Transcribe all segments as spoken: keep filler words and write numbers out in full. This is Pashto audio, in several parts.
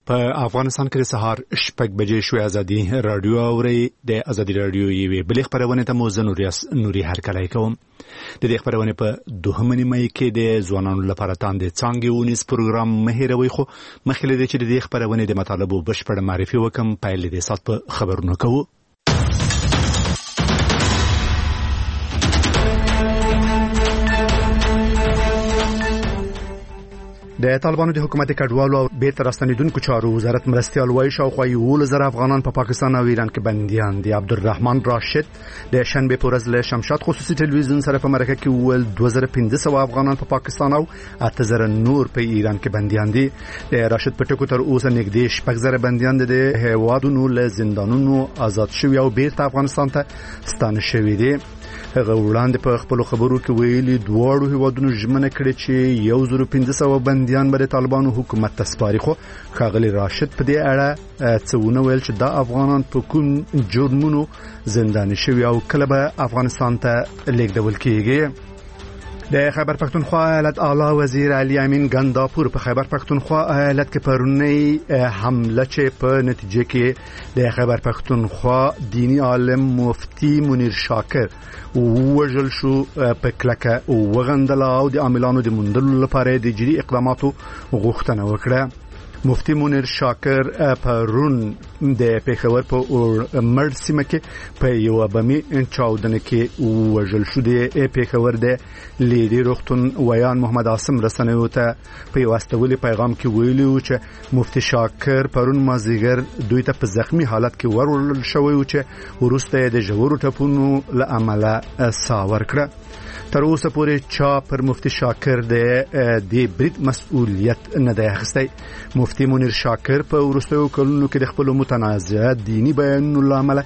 په افغانستان کې د سهار شپږ بجې شوې ازادي رادیو اوري د ازادي رادیو یوې بلې خبرونه ته مو زه نوري هرکلی کوم. د دې خبرونه په دوهمه نیمه کې د ځوانانو لپاره تاند څنګه ونیس پروګرام مهیروي خو مخکې د چې د دې خبرونه د مطالبو بشپړ معرفي وکم پایل دې سات په خبرونه کوو. د طالبانو د حکومت کډوالو او بیرته راستنیدونکو چارو وزارت مرستيال وایي شاوخوا یو زر افغانان په پا پاکستان او ایران کې بنديان دي. عبدالرحمن راشد د شنبه په ورځ له شمشاد خصوصي ټلویزیون سره په مرکه کې ویل دوه زره پنځه سوه افغانان په پا پاکستان او اته زره نور په ایران کې بنديان دي. د راشد په ټکو تر اوسه نږدې شپږ زره بنديان د هیوادونو له زندانونو آزاد شوي او بیرته افغانستان ته ستانه شوي دي. هغه وړاندې په خپل خبرو کې ویلي دواړو هیوادونو ژمنه کړې چې یو زر پنځه سوه بنديان به د طالبانو حکومت ته سپاري. خو ښاغلي راشد په دې اړه څه ونه ویل چې دا افغانان په کوم جرمونو زنداني شوي او کله به افغانستان ته لیږدول کیږي. د خیبر پختونخوا ایالت اعلی وزیر علي امین ګنداپور په خیبر پختونخوا ایالت کې پرونی حمله چې په نتیجه کې د خیبر پختونخوا دینی عالم مفتی منیر شاکر ووژل شو په کلکه وغندل او د عاملانو د موندلو لپاره د جدي اقداماتو غوښتنه وکړه. مفتی منیر شاکر پرون د پیښور په مړ سیمه کې په یو بمي چاودنه کې وژل شو. د پیښور د لیدي روغتون ویان محمد عاصم رسنیو ته په یو استولي پیغام کې ویلي چې مفتی شاکر پرون مازیګر دوی ته په زخمی حالت کې ورول شوی او چې ورسته د جوړو ټپونو له عمله ساور کړه. تر اوسه پورې چا پر مفتی شاکر د دې برید مسؤلیت نه دی اخیستی. مفتی منیر شاکر په وروستیو کلونو کې د خپل متنازع دینی بیانونو له امله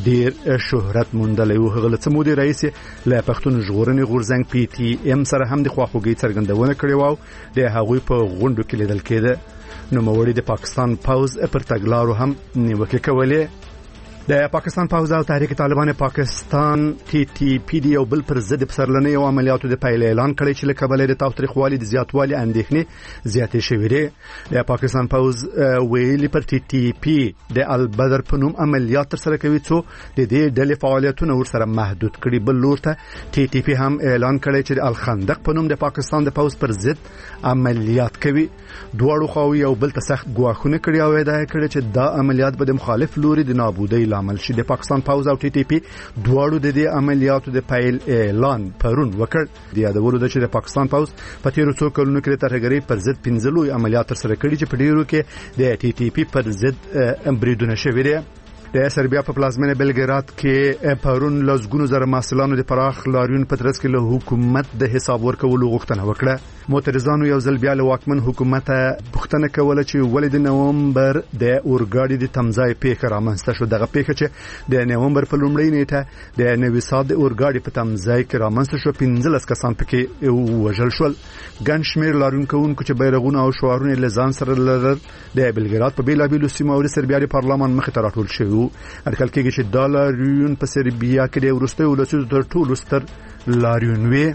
ډیر شهرت موندلی و. هغه له څه مودې راهیسې له پښتون ژغورنې غورځنګ پی ټي ایم سره هم د خواخوږۍ څرګندونه کړې وه او د هغوی په غونډو کې لیدل کېده. نوموړي د پاکستان پوځ پر تګلارو هم نیوکې کولې. د پاکستان پوځ او تحریک طالبان پاکستان ټي ټي پی ډي او بل پر ضد پسرلنۍ او عملیاتو د پیل اعلان کړی چې له کبله د تاوتریخوالي د زیاتوالي اندېښنې زیاتې شوې دي. د پاکستان پوځ ویلي پر ټي ټي پی د البدر په نوم عملیات ترسره کوي څو د دې ډلې فعالیتونه ورسره محدود کړي. بل لور ته ټي ټي پی هم اعلان کړی چې د الخندق په نوم د پاکستان د پوځ پر ضد عملیات کوي. دواړو خواوې یو بل ته سخت ګواښونه کړي او ادعا کړې چې دا عملیات به د مخالف لوري د نابودۍ عمل شي. د پاکستان پوځ او ټي ټي پی دواړو د دې عملیاتو د پیل اعلان پرون وکړ. د یادولو ده چې د پاکستان پوځ په تیرو څو کلونو کې د ترهګرۍ پر ضد پنځه لوی عملیات ترسره کړي چې په ډیرو کې د ټي ټي پی پر ضد بریدونه شوي دي. د سربیا په پلازمینه بلګراد کې پرون لزګونو زره محصلانو د پراخ لاریون په ترڅ کې له حکومت د حساب ورکولو غوښتنه وکړه. معترضانو یو ځل بیا له واکمن حکومت پوښتنه کوله چې ولې د نومبر د اورګاډي د تمځای پیښه رامنځته شو. دغه پیښه چې د نومبر په لومړۍ نیټه د نوي ساد د اورګاډي په تمځای کې رامنځته شو پنځلس کسان پکې وژل شول. ګڼ شمېر لاریون کوونکو چې بیرغونه او شعارونه له ځان سره لرل د بلګراد په بیلابیلو سیمو او د سربیا د پارلمان مخې ته راټول شوي. ارکل کېږي چې دا لاریون په سربیا کې د وروستیو لسیزو تر ټولو ستر لاریون وي.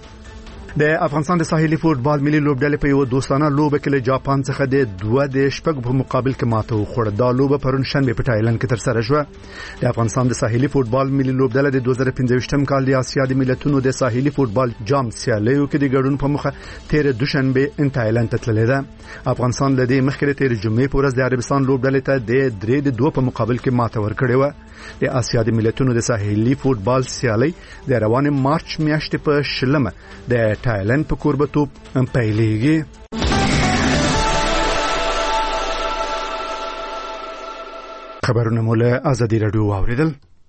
د افغانستان د ساحلي فوټبال ملي لوبډلې په یو دوستانه لوبه کې له جاپان څخه د دوه د شپږ په مقابل کې ماته وخوړه. دا لوبه پرون شنبه په تایلند کې ترسره شوه. د افغانستان د ساحلي فوټبال ملي لوبډله د دوه زره پنځه کال د اسیا د ملتونو د ساحلي فوټبال جام سیالیو کې د ګډون په مخه تیر دوشنبه تایلند ته تللې ده. افغانستان له دې مخکې تیر جمعې په ورځ د عربستان لوبډلې ته د درې د دوه په مقابل کې ماته ورکړې وه. د اسیا د ملتونو د ساحلي فوټبال سیالي د روان مارچ میاشتې په شلمه د تایلند په کوربتوب پیلېږي. خبرونه مو له ازادي رادیو واوریدل.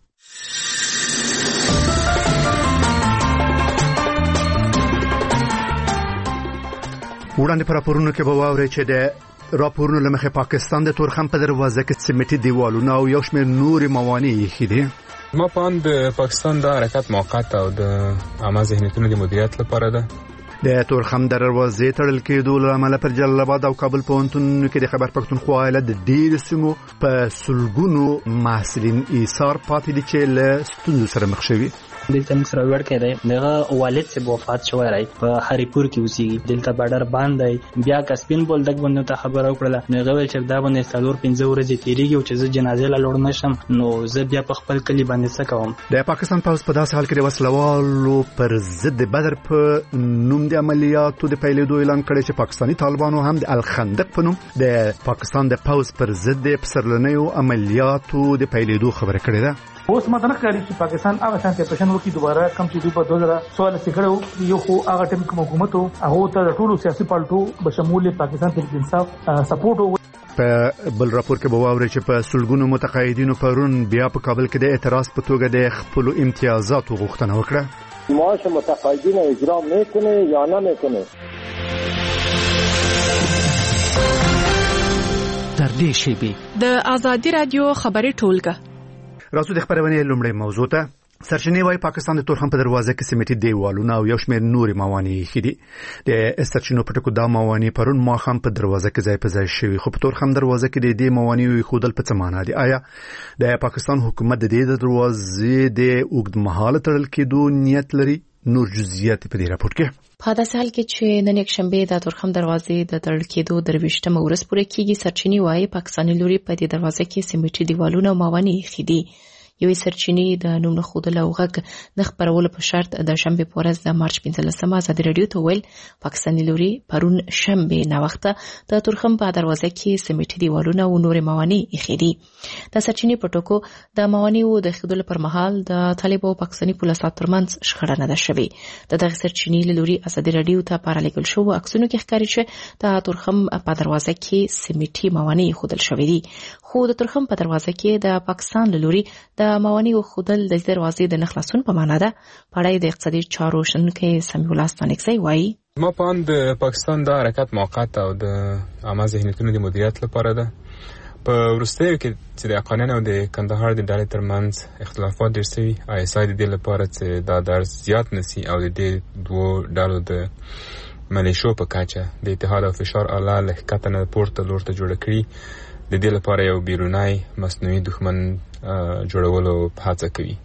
وړاندې پر راپورونو کې به واورئ چې د راپورونو لمخه پاکستان د تورخم په دروازه کې سیمټي دیوالونه او یو شمېر نورې موانع یې دي. ما په اند پاکستان د حرکت موقت او د عامه ذهنیتونو د مدیریت لپاره ده. د تورخم دروازې تړل کېدو له امله پر جلال آباد او کابل پوهنتونونو کې د خیبر پښتونخوا ایالت د ډېرو سیمو په سلګونو محصلین ایثار پاتې دي چې له ستونزو سره مخ شوي. دلته موږ سره وړ کېدی دغه والد صاحب وفات شوی راي په هریپور کې اوسېږي. دلته بارډر باندې بیا کسبین بولدک باندې ته خبره وکړه نو هغه ویل چې دا باندې څلور پنځه ورځې تېرېږي او چې زه جنازې له لوړ نشم نو زه بیا په خپل کلي باندې څه کوم. د پاکستان پوځ په داسې حال کې د وسلوالو پر ضد بدر په نوم د عملیاتو د پیلېدو اعلان کړی چې پاکستاني طالبانو هم د الخندق په نوم د پاکستان د پوځ پر ضد د پسرلنیو عملیاتو د پیلېدو خبره کړې ده. اوس ماته نه ښکاري چې پاکستان هغه شان اپریشن وکړي دوباره کم چې دوی په دوه زره څوارلس کې کړی یو خو هغه ټیم کوم حکومت هغه ته د ټولو سیاسي پالټو بشمول پاکستان تحریک انصاف سپورټ. په بل راپور کې به واوري چې په سلګونو متقاعدینو پرون بیا په کابل کې د اعتراض په توګه د خپل امتیازاتو غوښتنه وکړه. معاش متقاعدین اجرا میکنه یا نمیکنه. در دې شیبه د آزادی رادیو خبري ټولګه راځو د خبرونې لومړی موضوع ته. سرچینې وايي پاکستان د تورخم په دروازه کې سیمټي دیوالونه او یو شمېر نورې موانع خېدي. د سرچینو په ټکو دا موانع پرون ماښام په دروازه کې ځای په ځای شوي خو په تورخم دروازه کې د دې موانع خودل په څه معنا دي؟ آیا د پاکستان حکومت د دې دروازې د اوږدمهاله تړل کېدو نیت لري؟ نور جزئیات په دې راپور کې. په داسې حال کې چې نن یک شنبه د تورخم دروازې د تړل کېدو درویشتمه ورځ پوره کېږي، سرچینې وايي پاکستاني لوري په دې دروازه کې سیمټي دیوالونه او موانع خېدي. یوې سرچینې د نوم خودل او غږ د خبرولو په شرط د شنبه په ورځ د مارچ پنځلسمه ازادي رادیو ته ویل پاکستاني لوري پرون شنبه نه وخته د تورخم په دروازه کې سیمټي دیوالونه او نور موانع خېدي. د سرچینې په ټکو د موانع د خېدلو پر مهال د طالبانو او پاکستاني پولیسو ترمنځ شخړه نه ده شوې. د دغه سرچینې لوري ازادي رادیو ته پارالګل شو عکسونو کې ښکاري چې د تورخم په دروازه کې سیمټي موانع خودل شوې دي. خو د تورخم په دروازه کې د پاکستان لوري د موانع خودل د دروازې د نخلاصون په معنا ده. پړای د اقتصادي چارو شنونکي سمیع الله ستانکزی وایي ما په اند پاکستان د حرکت موقت او د عامه ذهنیتونو د مدیریت لپاره ده. په وروستیو کې چې د اقانین او د کندهار د ډلې ترمنځ اختلافات ډېر سوي، آی اس آی د دې لپاره چې دا درس زیات نسی او د دې دوو ډلو د ملیشو په کچه د اتحاد او فشار اله له ښکته نه پورته لور ته جوړه کړي. د دې لپاره یو بیرونی مصنوعي دښمن جوړولو په هڅه کوي.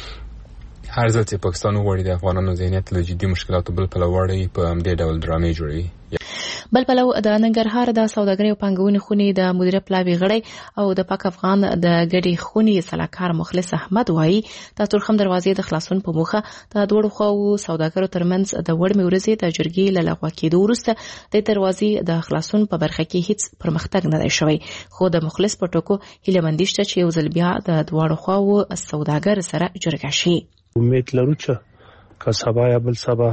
هر ځل چې پاکستان وغواړي د افغانانو ذهنیت له جدي مشکلاتو بل پلو واړوي په همدې ډول ډرامې جوړوي. بل پلو د ننګرهار د سوداګرۍ او پانګونې خونې د مدیره پلاوي غړی او د پاک افغان د ګډې خونې سلاکار مخلص احمد وایي د تورخم دروازې د خلاصون په موخه د دوړو خواو سوداګرو ترمنځ د وړمې ورځې د جرګې له لغوه کېدو وروسته د دروازې د خلاصون په برخه کې هیڅ پرمختګ نه دی شوی. خو د مخلص په ټکو هیله مند شته چې یو ځل بیا د دوړو خواو سوداګر سره جرګه شي. امید لرو چې که سبا یا بل سبا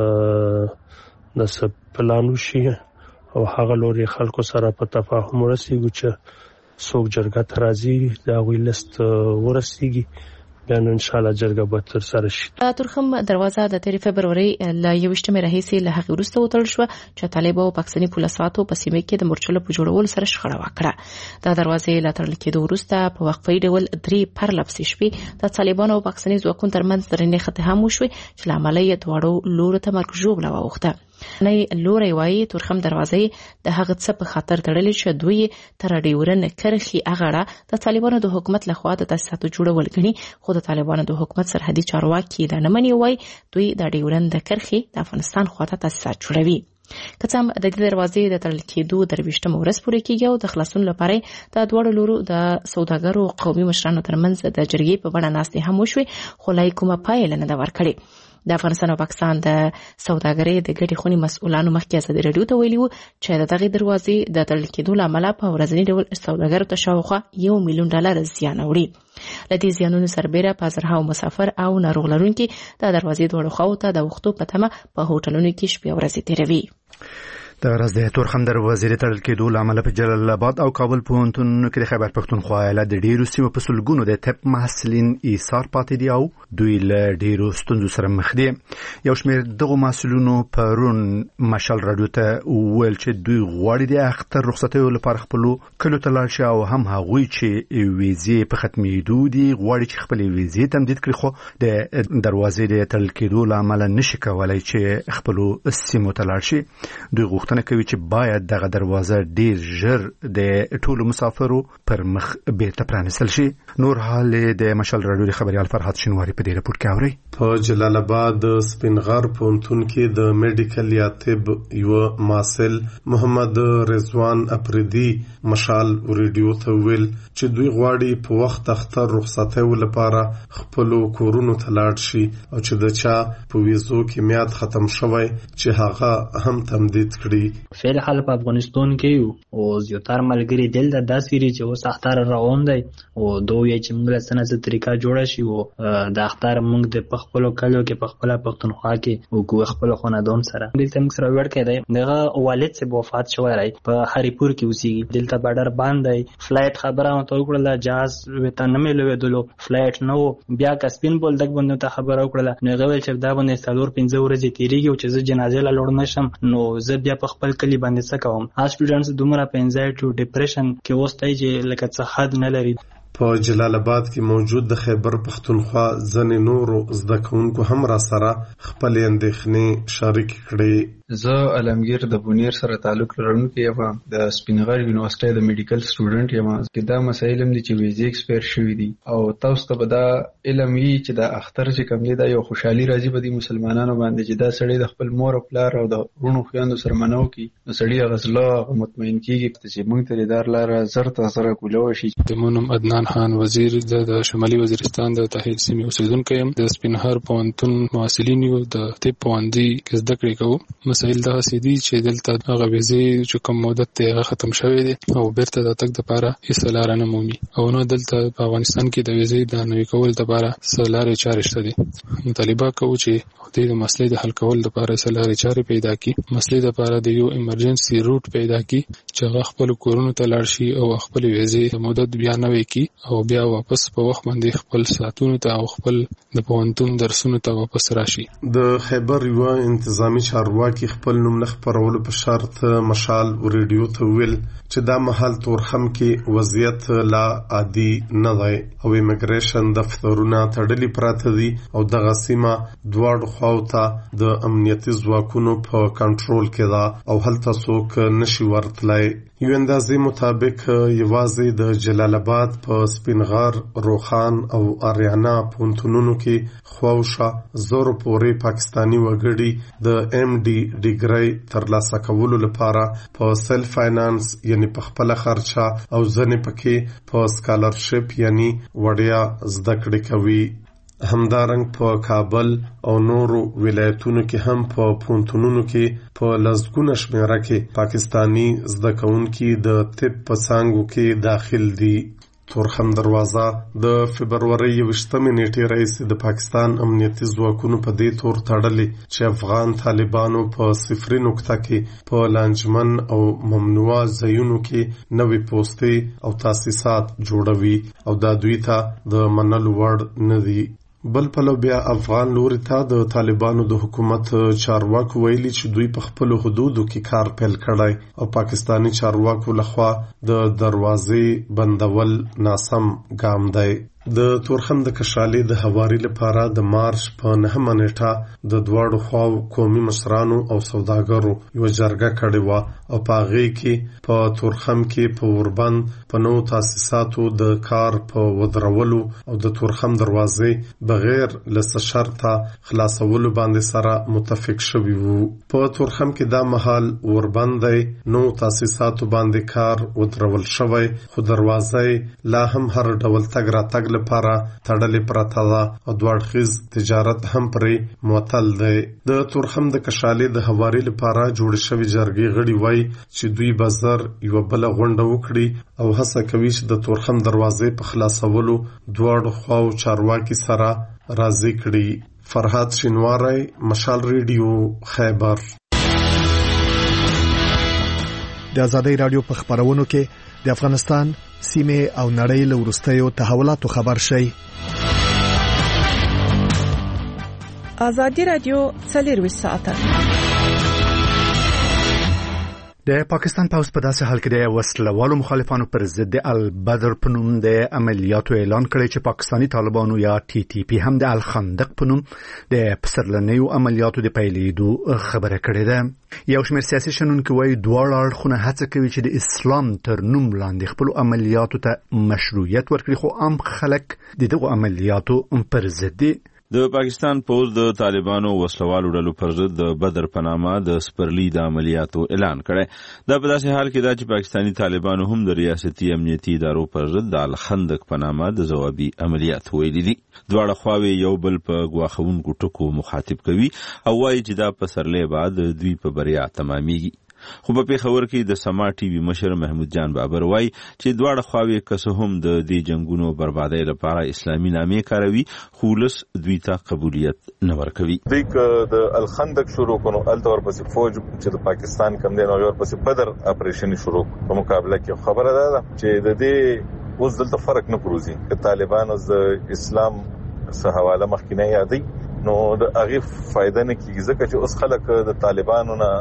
د پلانو شي او هغه لوري خلکو سره په تفاهم ورسیږي چې څوک جرګه ته راځي دا غوي لست ورسیږي بیا ان شاء الله جرګه به تر سره شي. د تورخم دروازه د تیر فبروري ل یوشتمه راهیسي له هغه وروسته وتړل شو چې طالبانو او پاکستاني پولیسو په سیمه کې د مورچلو په جوړولو سره شخړه وکړه. د دروازې له تړل کېدو وروسته په وقفي ډول درې پرلپسې شپې د طالبانو او پاکستاني ځواکونو ترمنځ درنې خته هم وشوي چې لامل یې دواړو لورو ته مرګ ژوبله واوښته. نه لوري وایي تورخم دروازې د هغه څه په خاطر تړلې چې دوی تر ډیورن کرخي اغړه د طالبانو د حکومت لخوا د تاسیساتو جوړول غني. خو د طالبانو د حکومت سرحدي چارواکي د نمنې وایي دوی د ډیورن د کرخي د افغانستان خواته تاسیسات جوړوي. کڅم د دې دروازې د تړل کېدو درويشتمه ورځ پورې کېږي او د خلاصون لپاره د دوړو لورو د سوداګرو قومي مشرانو ترمنځ د جرګې په بڼه ناستې هم وشوي خو لای کومه پایله نه ده ورکړې. د افغانستان او پاکستان د سوداګرۍ د ګډې خونې مسؤلانو مخکې ازادي رادیو ته ویلي وو چې د دغه دروازې د تړل کېدو لامل په ورځنی ډول سوداګرو ته شاوخوا یو میلیون ډالر زیان اوړي. لدې زیانونو سربېره په زرهاو مسافر او ناروغ لرونکي د دروازې دوړو خواو ته د وختو په تمه په هوټلونو کې شپې ورځې تیروي. د راز د تورخم در وزیر تړل کېدو لامل په جلال آباد او کابل پوهنتونونو کې د خیبر پښتونخوا ایالت د ډیرو سیمو په سلګونو د طب محصلین ایثار پاتې دي او دوی له ډیرو ستونزو سره مخ دي. یو شمېر دغه محصلینو پرون مشال رادیو ته ویل چې دوی غواړي د اختر رخصتیو لپاره خپل کلو ته لاړ شي او هم هغوی چې ویزې په ختمېدو دي غواړي چې خپل ویزې تمدید کړي، خو د دروازې د تړل کېدو لامل نشي کولای چې خپل سیمو ته لاړ شي. دوی غوښتنه کوي چې باید دغه دروازه ډیر ژر د ټولو مسافرو پر مخ بیرته پرانیستل شي. نور حال د مشال رادیو خبريال فرحت شنواری په دې رپورت کې اوري. په جلال آباد سپینغر پونتون کې د میډیکل یا طب یو ماسل محمد رضوان اپریدي مشال ریډیو ته ویل چې دوی غواړي په وخت اختر رخصتیو لپاره خپل کورونو ته لاړ شي او چې د چا په ویزو کې میاد ختم شوی چې هغه هم تمدید کړي. فعل حال په افغانستان کې او زیاتره ملګری دل د داسې چې اوس اختر روان دی او دوی چې موږ له سنت طریقه جوړه شي او د اختر موږ د خپل کلو کې په خپل پښتونخوا کې او کو خپل خاندان سره دلته موږ سره ور کېدای دغه والد څخه وفات شوی راي په هریپور کې اوسېږي. دلته بارډر باندې فلایټ خبره مو ته وکړه جهاز وته نه ملوېدلو فلایټ نو بیا کسبین بول دغه باندې ته خبره وکړه نو غوښتل چې دا باندې څلور پنځه ورځې تیریږي او چې جنازه لا لور نشم نو زه بیا په خپل کلی باندې څه کوم. ها سټوډنټس دومره په انزایټي او ډیپریشن کې وستای چې لکه څه حد نه لري. په جلال آباد کې موجود د خیبر پښتونخوا ځنې نورو زده کوونکو هم را سره خپل اندېښنې شریک کړې. زه علمگیر د بونیر سره تعلق لرونکی یم، د سپینغر یونیورسيټي د میډیکل سټوډنټ یم. کې دا مسایل هم دي چې ویزې ایکسپایر شوي دي او تاسو ته به دا علم وي چې د اختر چې کوم دی دا یو خوشحالي راځي په دې مسلمانانو باندې چې دا سړی د خپل مور او پلار او د ورونو خویندو سره منو کی نو سړی غزله مطمئن کیږي چې موږ ته دار لاره زر ته سره کولو شي. د مونم عدنان خان وزیر د شمالي وزیرستان د تحیل سیمې اوسیدونکی یم. د سپینهر پوهنتون محصلین یو د طب پوهنځي کې زده کړې کوو. مسایل دا سیدي چې دلته هغه ویزې چې کوم مدت ته ختم شوی دی او بیرته د تک د پاره هیڅ لار نه مومي او نو دلته په افغانستان کې د ویزې د نوي کول لپاره سلارې چارې شته دي. مطالبه کوو چې د مسلې د حل کول لپاره سلارې چارې پیدا کی، مسلې لپاره د یو ایمرجنسي روټ پیدا کی چې هغه خپل کورونو ته لاړ شي او خپل ویزې د مدت بیا نه وکي او بیا واپس په وخت باندې خپل ساتونو ته او خپل د پوهنتون درسونو ته واپس راشي. د خیبر یو انتظامی چارواکي خپل نوم نه خبرولو په شرط مشال ریډیو ته ویل چې دا محل تورخم کې وضعیت لا عادي نه دی او ایمګریشن دفترونه تړلي پراته دي او دغه سیمه دواړو خواو ته د امنیتي ځواکونو په کنټرول کې ده او هلته څوک نشي ورتلای. یو اندازې مطابق یوازې د جلال آباد په سپینغر، روخان او اریانا پونتونونو کې خواوشا زورو پورې پاکستانی وګړي د ایم ډي ډیګري ترلاسه کولو لپاره په سیلف فاینانس یعنی په خپل خرچه او ځنې پکې په سکالرشپ یعنی وړیا زده کړې کوي. همدارنګ په کابل او نورو ولایتونو کې هم په پونتونونو کې په لزګونه شمیره کې پاکستانی زده کوونکي د طب په څانګو کې داخل دي. تورخم دروازه د فبروري یوشتمې نیټې راهیسې د پاکستان امنیتي ځواکونو په دې تور تړلې چې افغان طالبانو په صفري نقطه کې په لانجمن او ممنوع ځایونو کې نوې پوستې او تاسیسات جوړوي او دا دوی ته د منلو وړ نه دي. بل پلو بیا افغان لوري ته د طالبانو د حکومت چارواکو ویلي چې دوی په خپل حدودو کې کار پیل کړی او پاکستانی چارواکو لخوا د دروازې بندول ناسم ګام دی. د تورخم د کشالې د هواري لپاره د مارچ په نهمه نیټه د دواړو خواو قومي مشرانو او سوداګرو یو جرګه کړې وه او په هغې کې په تورخم کې په اوربند په نوو تاسیساتو د کار په ودرولو او د تورخم دروازې بغیر له څه شرطه خلاصولو باندې سره متفق شوي وو. په تورخم کې دا مهال اوربند دی، نوو تاسیساتو باندې کار ودرول شوی خو دروازه لا هم هر ډول تګ راتګ لپاره تړلې پرته ده او دوړخیز تجارت هم پرې معطل دی. د تورخم د کشالې د هواري لپاره جوړ شوی جرګې غړي وایي چې دوی به زر یوه بله غونډه وکړي او هڅه کوي چې د تورخم دروازې په خلاصولو دواړو خواو چارواکي سره راضي کړي. فرحت شینواری، مشال ریډیو، خیبر. د آزادۍ رادیو په خبرونو کې د افغانستان سیمه او نړۍ له ورستیو تحولاتو خبر شي. آزادۍ رادیو څلور ساعته د پاکستان پوز په داسې حال کې د وسلوالو مخالفانو پر ضد البدر په نوم د عملیاتو اعلان کړی چې پاکستانی طالبانو یا ټي ټي پی هم د الخندق په نوم د پسرلنیو عملیاتو د پیلېدو خبره کړې ده. یو شمېر سیاسي شنونکي وایي دواړه اړخونه هڅه کوي چې د اسلام تر نوم لاندې خپل عملیاتو ته مشروعیت ورکړي، خو عام خلک د دغو عملیاتو پر ضد دي. د پاکستان پوز د طالبانو وسلوالو ډلو پر ضد د بدر په نامه د سپرلی د عملیاتو اعلان کړی. دا په داسې حال کې ده چې پاکستانی طالبانو هم د ریاستي امنیتي ادارو پر ضد د الخندق په نامه د ځوابي عملیات ویلي دي. دواړه خواوې یو بل په ګواښونکو ټکو مخاطب کوي او وایي چې دا پسرلی بعد دوی په بریا تمامېږي. خو په پیښور کې د سما ټي وي مشر محمود جان بابر وایي چې دواړه خواوې که هم د دې جنگونو بربادۍ لپاره اسلامي نامې کاروي، خو ولس دوی ته قبولیت نه ورکوي. دوی که د الخندق شروع کړو هلته ورپسې فوج چې د پاکستان کم دی نو ورپسې بدر اپریشن شروع په مقابله کې. خبره ده چې د دې اوس دلته فرق نه پروزي که طالبان از اسلام سره حواله مخکینه یادي نو د هغه فائدہ نه کیږي ځکه چې اوس خلک د طالبانو نه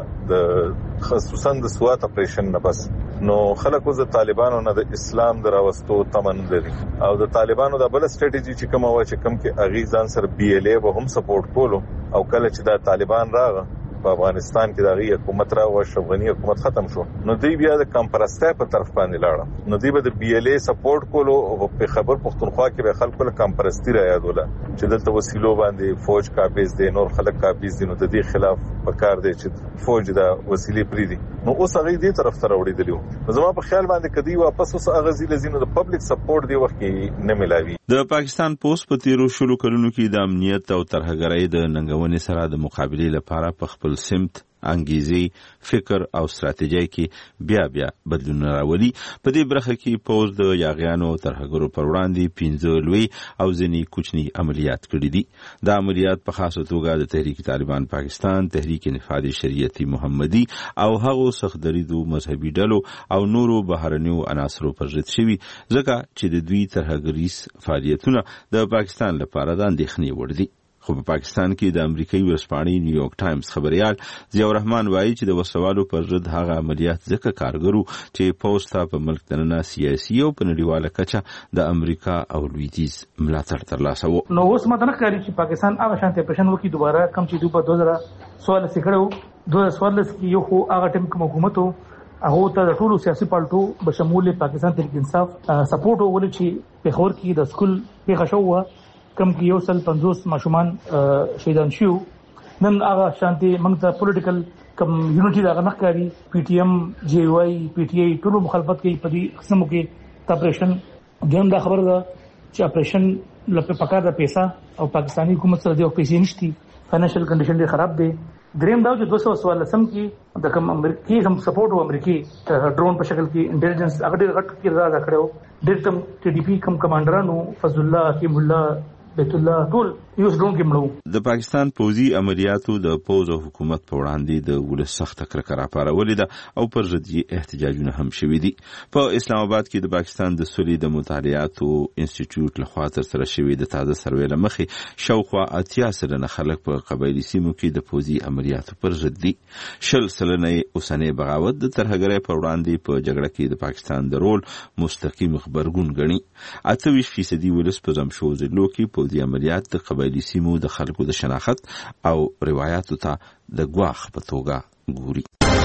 د خصوصا د سوات اپریشن نه بس نو خلک اوس د طالبانو نه د اسلام دراوستو تمن لري او د طالبانو د بل سټریټجی چې کوم و چې کوم کې اغه ځان سره بي ال اي به هم سپورټ کولو او کله چې د طالبان راغه په افغانستان کې دغه حکومت را او اشرفغنی حکومت ختم شو نو دوی بیا د کمپرسته په طرف باندې لاړه نو دوی به د بي ال اي سپورټ کولو او په خبر پښتونخوا کې به خلکو له کمپرستی را یادوله چې دلته وسیلو باندې فوج قابض دي نور خلک قابض دي نو د دې خلاف پکار دی چې فوج د وسیلې پری دي نو اوس هغه دې طرف ته وړي دي زما په خیال باندې کدی واپس اوس هغه زی لزینو د پبلک سپورټ دی وخت کې نه ملاوي. د پاکستان پوس په تیرو شلو کلونو کې د امنیت او ترهګرۍ د ننګونې سره د مقابلې لپاره په خپل سمت انګیزي فکر او ستراتیژي کې بیا بیا بدلون راولي. په دې برخه کې پوز د یاغیانو ترهګرو پر وړاندې پنځه لوی او ځینې کوچني عملیات کړي دي. دا عملیات په خاصه توګه د تحریک طالبان پاکستان، تحریک نفاذ شریعتی محمدي او هغو سخدریدو مذهبي ډلو او نورو بهرنیو عناصرو پر ضد شوي ځکه چې د دوی ترهګریز فعالیتونه د پاکستان لپاره د اندېښنې وړ دي. خو په پاکستان کې د امریکایي ورځپاڼې نیویارک ټایمز خبريال ضیاء الرحمن وایي چې د وسوالو پر ضد هغه عملیات ځکه کارګرو چې پوز ته په ملک دننه سیاسي او په نړیواله کچه د امریکا او لویدیز ملاتړ ترلاسه وو. نو اوس ماته نه ښکاري چې پاکستان هغه شانتي اپریشن وکړي دوباره کم چې دوی په دوه زره څوارلس کې کړو دوه زره څوارلس کې یو خو هغه ټیم کوم حکومت هغه ته د ټولو سیاسي پالټو بشمول پاکستان تحریک انصاف سپورټ وکړي چې په خور کې د سکول پیښه شو کم کې یو سل پنځوس ماشومان شهیدان شو. نن هغه شانتي موږ ته پولیټیکل کم یونټي دا نه ښکاري. پی ټی ایم جی واي پی ټی آی ټول مخالفت کوي په دې قسمو کې اپریشن ګم دا خبره ده چې اپریشن لپاره پکا د پیسې او پاکستانی حکومت سره د پیسې نشتی فاینانشل کنډیشن ډېر خراب دي. دریم دا چې دوه سوه څوارلسم کې د کوم امریکایي هم سپورټ و امریکایي ډرون په شکل کې انټيليجنس هغه ډېر غټ کې راځه کړو ډېر تم ټي ډي پی کوم کمانډرانو فضل الله حکیم الله بیت الله ټول یوز ډرون کې مړو. د پاکستان پوځي عملیاتو د پوز او حکومت په وړاندې د ولس سخت کرکه راپارولې ده او پر ضد یې احتجاجونه هم شوي دي. په اسلام آباد کې د پاکستان د سولې د مطالعاتو انسټیټیوټ لخوا ترسره شوې د تازه سروې له مخې شاوخوا اتیا سلنه خلک په قبایلي سیمو کې د پوځي عملیاتو پر ضد دي. شل سلنه اوسنۍ بغاوت د ترهګرۍ په وړاندې په جګړه کې د پاکستان د رول مستقیم خبرګون ګڼي. اته ویشت فیصدي ولس په زمشو ضلعو کې پوځي عملیات د قبایلي سیمو د خلکو د شناخت او روایتو ته د ګواښ په توګه ګوري.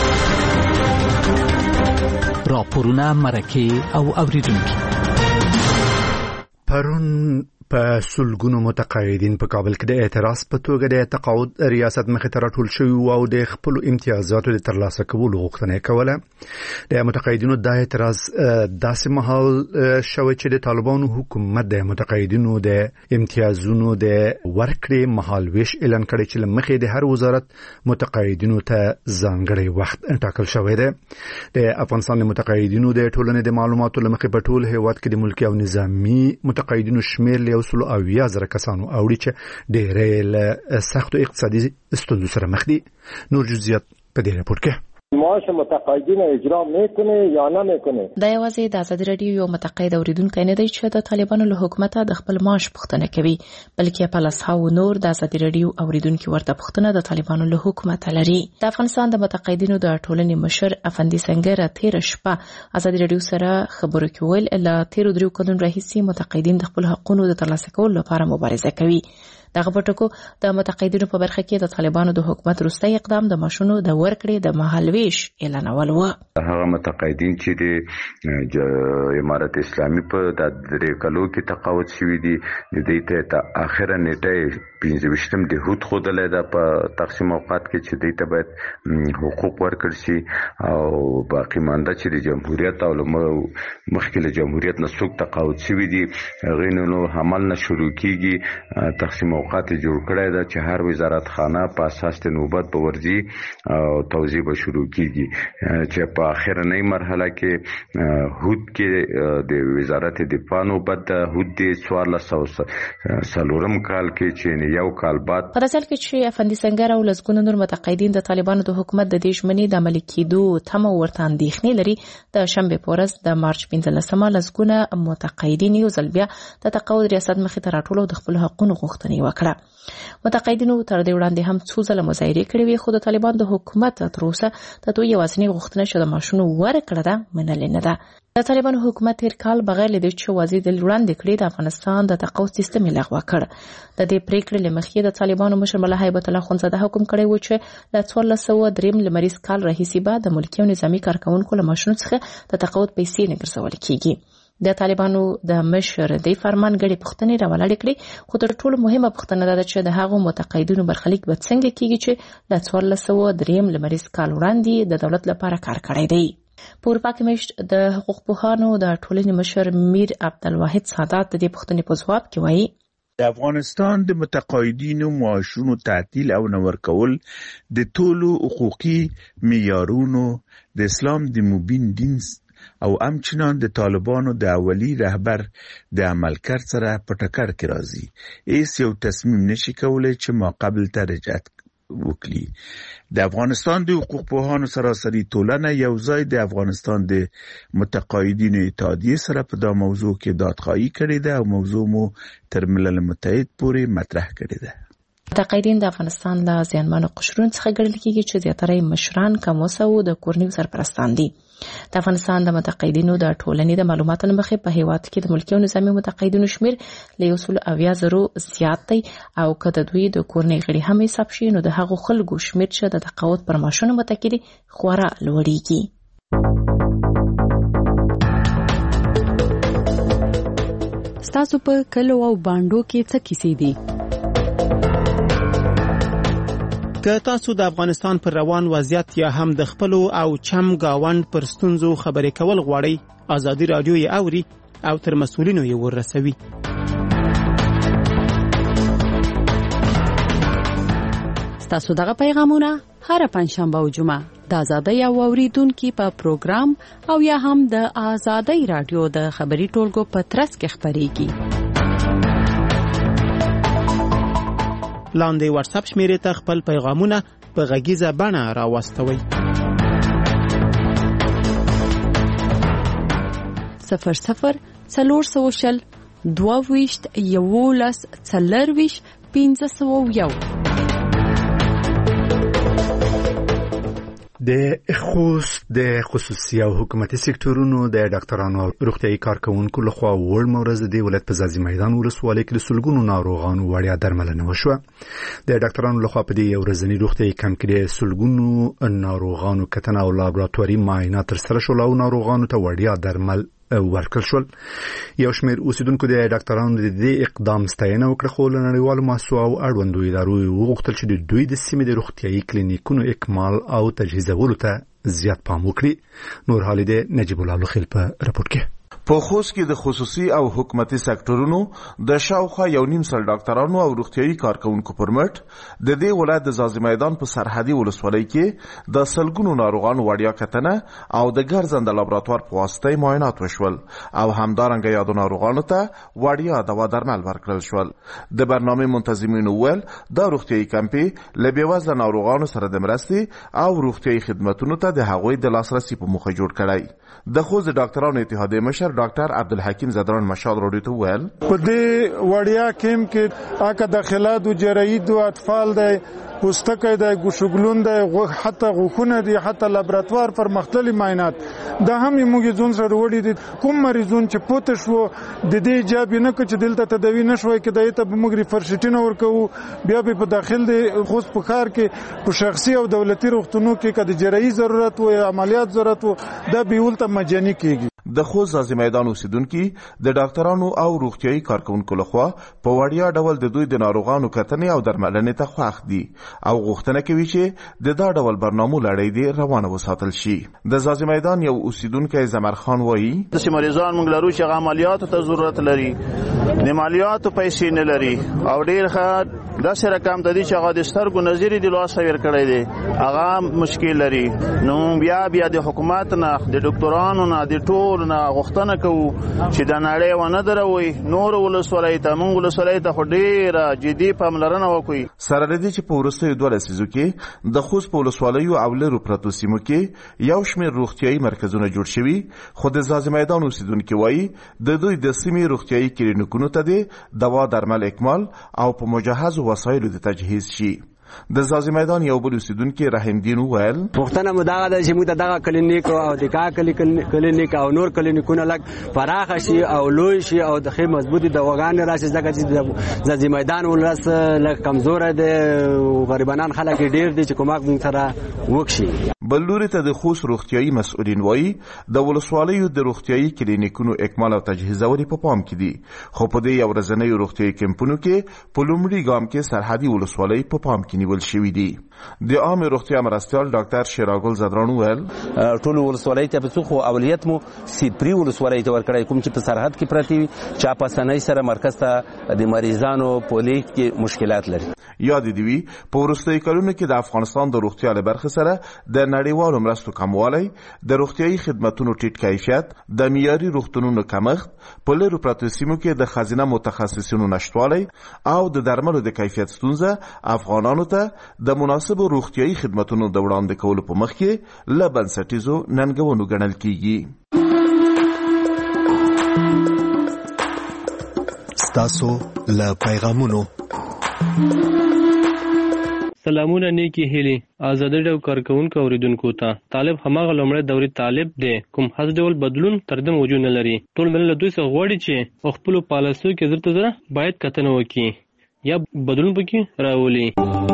راپورونه مرکه او اوریدونکو پرون په سلګونو متقاعدین په کابل کې د اعتراض په توګه د تقاعد ریاست مخې ته راټول شوي او د خپل امتیازاتو د ترلاسه کولو غوښتنه کوله. د متقاعدینو د اعتراض داسې مهال شوی چې د طالبانو حکومت د متقاعدینو د امتیازونو د ورکړې مهالویش اعلان کړی چې لمخې د هر وزارت متقاعدینو ته ځانګړی وخت ټاکل شوی دی. د افغانستان د متقاعدینو د ټولنې د معلوماتو لمخې په ټول هیواد کې د ملکي او نظامی متقاعدینو شمېر یو سل او اویا زره کسانو اوړي چې ډېرې له سختو اقتصادي ستونزو سره مخ دي. نور جزئیات په دې راپور کې. معاش متقاعدین اجرا میکنه یا نمیکنه. دا یوازې د ازادي رادیو یو متقاعد اوریدونکی نه دی چې د طالبانو له حکومت د خپل معاش پوښتنه کوي، بلکې په لاسهاو نور د ازادي رادیو اوریدونکو ورته پوښتنه د طالبانو له حکومت لري. د افغانستان د متقاعدینو د ټولنې مشر افندي سنگر تیر شپه ازادي رادیو سره خبرو کول ل تیر درو کلونو راهیسي متقاعدین د خپل حقوقو د ترلاسه کولو لپاره مبارزه کوي. دغه پټکو د متقاعدینو په برخه کې د طالبانو د حکومت وروستي اقدام د ماشونو د ورکړې د مهالويش اعلانول و. هغه متقاعدین چې د امارت اسلامي په د درې کلو کې تقاعد شوي دي د دې ته اخره نیټه پنځه ویشتم د هوت خودلې ده په تقسیم اوقات کې چې دې ته باید حقوق ورکړ شي او باقی مانده چې د جمهوریت او مخکې له جمهوریت نه څوک تقاعد شوي دي غوښنه نو عمل نه شروع کیږي. تقسیم اوقات جوړ کړی دا چې هر وزارت خانه په اساس د نوبت په ورځي او توزیع به شروع کیږي چې په اخرنۍ مرحله کې هود کې د وزارت دفاع نوبت د هود د څوارلس سوه څلورم کال کې چې یو کال بعد په داسې کې چې افندي سنگر او لسګونه نور متقاعدین د طالبانو د حکومت د دې ژمنې د عملي کېدو تمه ورته اندېښنې لري. د شنبې په ورځ د مارچ پنځلسمه لسګونه متقاعدین یو ځل بیا د تقاعد ریاست مخې ته راټول او د خپل حقوقو غوښتنې وکړه. متقاعدینو تر دې وړاندې هم څو ځله مظاهرې کړې وې، خو د طالبان د حکومت تر اوسه د دوی یوازینۍ غوښتنه چې د معاشونو ورکړه ده منلې نه ده. د طالبانو حکومت تیر کال بغیر له دې چې واضح دلیل وړاندې کړي د افغانستان د تقاعد سیستم لغوه کړ. د دې پریکړې له مخې د طالبانو مشر ملا هیبت الله خونزاده حکم کړی و چې له څوارلس سوه دریم لمریز کال راهیسې به د ملکي او نظامي کارکونکو له معاشونو څخه د تقاعد پیسې نه ګرځول کیږي. د طالبانو د مشر د فرمان غړي پښتنې راولاړې کړې، خو تر ټولو مهمه پښتنه ده چې د هغو متقاعدینو برخلیک به څنګه کیږي چې د څوارلس سوه دریم لمریز کال وړاندې د دولت لپاره کار کړی دی. په اروپا کې مشت د حقوق پوهانو د ټولنې مشر میر عبدالواحد سادات د دې پښتنې په ځواب کې وایي د افغانستان د متقاعدینو معاشونو تعطیل او نه ورکول د ټولو حقوقي معیارونو د اسلام د مبین دین او همچنان د طالبانو د اولی رهبر د عملکرد سره په ټکر کې راځي. ایس یو تصمیم نشي کولای چې ما قبل ته رجعت وکړي. د افغانستان د حقوق پوهانو سراسري ټولنه یو ځای د افغانستان د متقاعدینو اتحادیې سره په دا موضوع کې دادخواهي کړې ده او موضوع مو تر ملل متحد پورې مطرح کړې ده. متقاعدین د افغانستان له زیانمنو قشرونو څخه ګڼل کېږي چې زیاتره مشران کموسه او د کورنیو سرپرستان دي. د افغانستان د متقاعدینو د ټولنې د معلوماتو مخې په هیواد کې د ملکي او نظامي متقاعدینو شمیر له یو سل اویا زرو زیات دی او که د دوی د کورنۍ غړي هم حساب شي نو د هغو خلکو شمیر چې د تقاعد پر معاشونو متکي دي خورا لوړیږي. ستاسو په کلو او باندو کې څه کیسې دي؟ که تاسو د افغانستان پر روان وضعیت یا هم د خپلو او چم گاوند پر ستونزو خبرې کول غواړئ، ازادي رادیو یې اوري او تر مسؤلینو یې ورسوي. ستاسو دغه پیغامونه هر پنځشنبه او جمعه د ازادي او اوریدونکو په پروګرام او یا هم د ازادي رادیو د خبري ټولګو په ترڅ کې خبريږي. لاندې واتس اپ شمیرې ته خپل پیغامونه په غږیزه بڼه راوستوئ. صفر صفر څلور سوه شل دوه ویشت یولس څلرویشت پنځه سوه یو. د خوست د خصوصي او حکومتي سکتورونو د ډاکټرانو او روغتيایي کارکونکو لخوا ورځ مورز د ولایت په ځاځي میدان ولسوالۍ کې د سلګونو ناروغانو وړیا درملنه وشوه. د ډاکټرانو لخوا په دې ورځنی روغتيایي کمپ کې د سلګونو ناروغانو کتنه او لابراتواري معاینات ترسره شول او ناروغانو ته وړیا درمل ورکړل شول. یو شمېر اوسیدونکو د ډاکټرانو د دې اقدام ستاینه وکړه، خو له نړیوالو مؤسسو او اړوندو ادارو وغوښتل چې د دوی د سیمې د روغتيایي کلینیکونو اکمال او تجهیزولو ته زیات پام وکړي. نور حالی د نجیب الله لخیل په راپور کې. په خوست کې د خصوصي او حکومتي سکتورونو د شاوخوا یو نیم سل ډاکټرانو او روغتيایي کارکونکو پر مټ د دې ولایت د ځاځي میدان په سرحدي ولسوالۍ کې د سلګونو ناروغانو وړیا کتنه او د ګرځنده لابراتوار په واسطه معاینات وشول او همدارنګه یادو ناروغانو ته وړیا دوا درمل ورکړل شول. د برنامه منتظمینو ول د روغتيایي کمپې لبیوازله ناروغانو سره د مرستې او روغتيایي خدماتو ته د هغوی د لاسرسي په موخه جوړ کړی. د خوست ډاکټرانو اتحادیې مشر ډاکټر عبدالحکیم زدران مشال راډیو ته ویل په دې وړیا کیم کې اګه داخلات او جراحت او اطفال د پوستکی د ګوشګلون د حتی غوخونه دي حتی لابراتوار پر مختلفي معاینات د هم موږ ځون سره وړي دي کوم مریضون چې پوت شو د دې اجازه نه کچ دلته تداوی نشوي کې د ته موږ ریفرشټینه ورکو بیا به په داخل د خوست په کار کې په شخصي او دولتي روغتونو کې کده جراحي ضرورت او عملیات ضرورت د بیولته مجاني کیږي. د خوست ځاځي میدان اوسیدونکو د ډاکټرانو او روغتيایي کارکونکو لخوا په وړیا ډول د دوی د ناروغانو کتنې او درملنې ته خوښ دي او غوښتنه کوي چې د دا ډول برنامو لړۍ دی روانه وساتل شي. د ځاځي میدان یو اوسیدونکو زمر خان وایي چې مریضان موږ لرو چې عملیاتو ته ضرورت لري د عملیاتو پیسې نه لري او ډیر ښه د سره کم د دې چې هغه د سترګو نظر دی لوس ور کړی دی هغه مشکل لري. نو بیا بیا د حکومت نه د ډاکټرانو نه د ټول نه غوښتنه کوو چې د نړۍ ونه دروي نور ولسوالۍ ته مونږ ولسوالۍ ته ډیره جدي پاملرنه وکړي. سره لدی چې په ورستیو دوه لسیزو کې د خوست په ولسوالیو او لرو پرتو سیمو کې یو شمېر روغتيایي مرکزونه جوړ شوي خو د ځاځي میدان اوسیدونکو وایي د دوی د سیمې روغتيایي کلینیکونو ته د دوا درمل اکمال او په مجهز وسایلو د تجهیز شي. د ځاځي میدان یو بل اوسیدونکو رحیم دین وویل پښتنه مداغه د چې موږ دغه کلینیک او د کا کلینیک او نور کلینیکونه لګ فراخ شي او لوی شي او د خې مضبوطی دواګان راشي ځکه چې ځاځي میدان ولرس لږ کمزور دی غریبانان خلک ډیر دي چې کومک موږ سره وکشي. بلوري ته د خوست روغتيایي مسؤلین وایي د ولسوالیو د روغتيایي کلینیکونو اکمال او تجهیزوري په پام کې دي خو په دې یو ورځنی روغتيایي کمپونو کې په لومړي ګام کې سرحدي ولسوالۍ په پام کې نیول شوی دی. د عام روغتیا مرستيال ډاکټر شیراګل زدران ویل ټول ولسوالۍ ته په خو اولیت مو سیپری ولسوالۍ ته ورکړای کوم چې په سرحد کې پراتی چا په سنۍ سره مرکز ته د مریضانو په لیک کې مشکلات لري. یاد دی وی په ورستۍ کلونو کې د افغانستان د روغتیا لپاره سره د نړیوالو مرستو کموالی د روغتيایي خدماتو ټیټ کیفیت د معیاري روغتونونو کمښت په لرو پرتو سیمو کې د خزینه متخصصینو نشټوالی او د درملو د کیفیت ستونزه افغانانو ته د مناسب روغتيایي خدماتو د وړاندې کولو په مخ کې له بنسټیزو ننګونو ګڼل کیږي. ستاسو له پیغامونو سلامونه نیکی هیلی آزادی ډول کارکونکو اوریدونکو ته طالب هماغه لومړی دوري طالب دی کوم هڅ ډول بدلون تر دې موجود نه لري. ټول ملت دوی څخه غواړي چې خپل پالیسیو کې زړه زړه باید کتنه وکړي یا بدلون پکې راولي.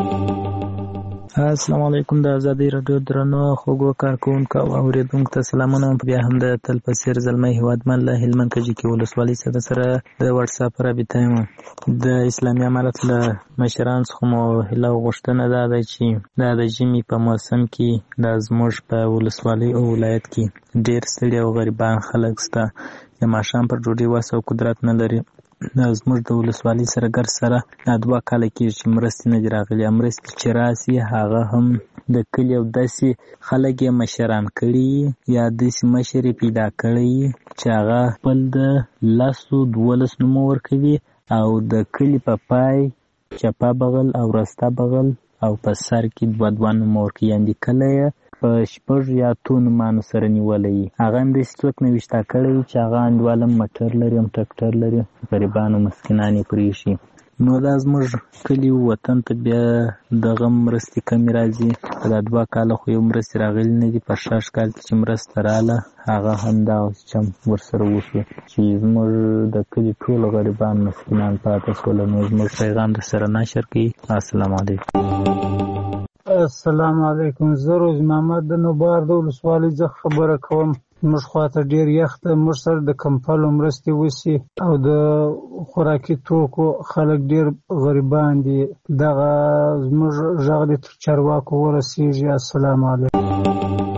السلام علیکم د آزادی رادیو درنو خوګو کارکونکو او اوریدونکو ته سلامونه. بیا هم د تل پسیر زلمی هوادمن له هلمند کجې کې ولسوالۍ سره سره د واتس اپ رابطه یم د اسلامي امارت له مشران څخه مو هیله غوښتنه ده ده چې دا د ژمي په موسم کې د زموږ په ولسوالۍ او ولایت کې ډیر ستړي او غریبان خلک شته د ماښام پر ډوډۍ وس او قدرت نه لري. زموږ د ولسوالۍ سره ګر سره دا دوه کاله کېږي چې مرستې نه دي راغلي. مرستې چې راسي هغه هم د کلي او داسې خلک یې مشران کړي یا داسې مشر یې پیدا کړی چې هغه خپل د لسو دولس نومه ورکوي او د کلي په پای چپه بغل او رسته بغل او په سر کې دوه دوه نومه ورکوي. یعنې کله یې په شپږ یا اتو نومانو سره نیولی وي. هغه هم داسې څوک نه وي شته کړی چې هغه انډیوال هم موټر لري هم ټکټر لري غریبان او مسکینان یې پرېښي. نو دا زموږ کلي وطن ته بیا دغه مرستې کمې راځي. په دا دوه کاله خو یو مرستې راغلي نه دي. په شاش کال کې چې مرسته راغله هغه هم دغسې چم ورسره وشو چې زموږ د کلي ټول غریبان مسکینان پاتې شول. نو زموږ پیغام در سره نشر کوي. السلام علیکم. السلام علیکم. زه روز محمد د نوبار د ولسوالۍ څخه خبره کوم. موږ خواته ډیر یخ ده. موږ سره د کمپلو مرستې وسي او د خوراکي توکو خلک ډیر غریبان دي. دغه زموږ غږ د چارواکو ورسیږي. السلام علیکم.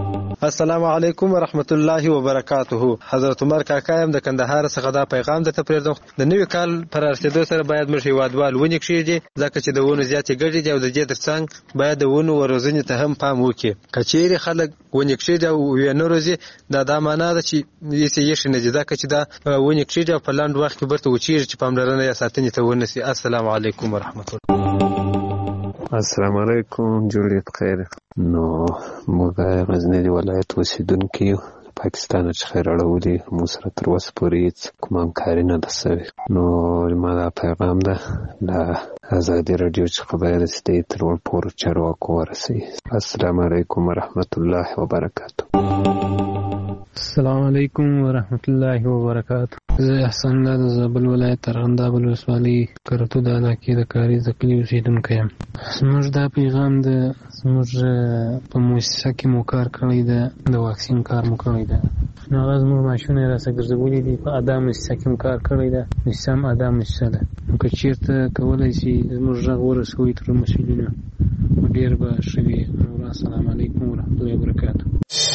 السلام علیکم ورحمت الله وبرکاته. حضرت عمر کاکا یم د کندهار څخه دا پیغام درته پرېږدم. د نوي کال پر رسېدو سره باید موږ هیوادوال ونې کښېږدي، ځکه چې د ونو زیاتې ګټې دي او د دې ترڅنګ باید د ونو روزنې ته هم پام وکړي. که چیرې خلک ونې کښېږدي او ونه روزي، دا دا معنا ده چې هېڅ یې ایښې نه دي، ځکه چې دا ونې کښېږدي او په لنډ وخت کې بیرته وچېږي چې پاملرنه یې ساتنې ته ونشي. السلام علیکم ورحمت الله. السلام علیکم، جوړیت خیر. نو موږ غزنی د ولایت اوسېدونکي یو، پاکستان چې خیر اړولي موږ سره تر اوسه پورې هېڅ کومه همکاري نه ده سوې. نو ما دا پیغام ده له ازادي راډیو څخه باید چې دی تر ورپورو چارواکو ورسوي. السلام علیکم ورحمت الله وبرکاته. السلام علیکم ورحمت الله وبرکاته. زه احسان الله د زابل ولایت ارغنداب ولسوالۍ کرتو د علاقې د کاریز د کلي اوسېدونکی یم. زموږ دا پیغام د زموږ په مؤسسه کې مو کار کړی ده، د واکسین کار مو کړی ده. نو هغه زموږ ماشونه یې راسه ګرځولي دي، په ادا مؤسسه کې مو کار کړی ده. مؤسسه هم ادا مؤسسه ده. نو که چېرته کولی شي زموږ غږ ورسوي تر مسؤلینو، ډېر به ښه وي. السلام علیکم ورحمت الله وبرکاته.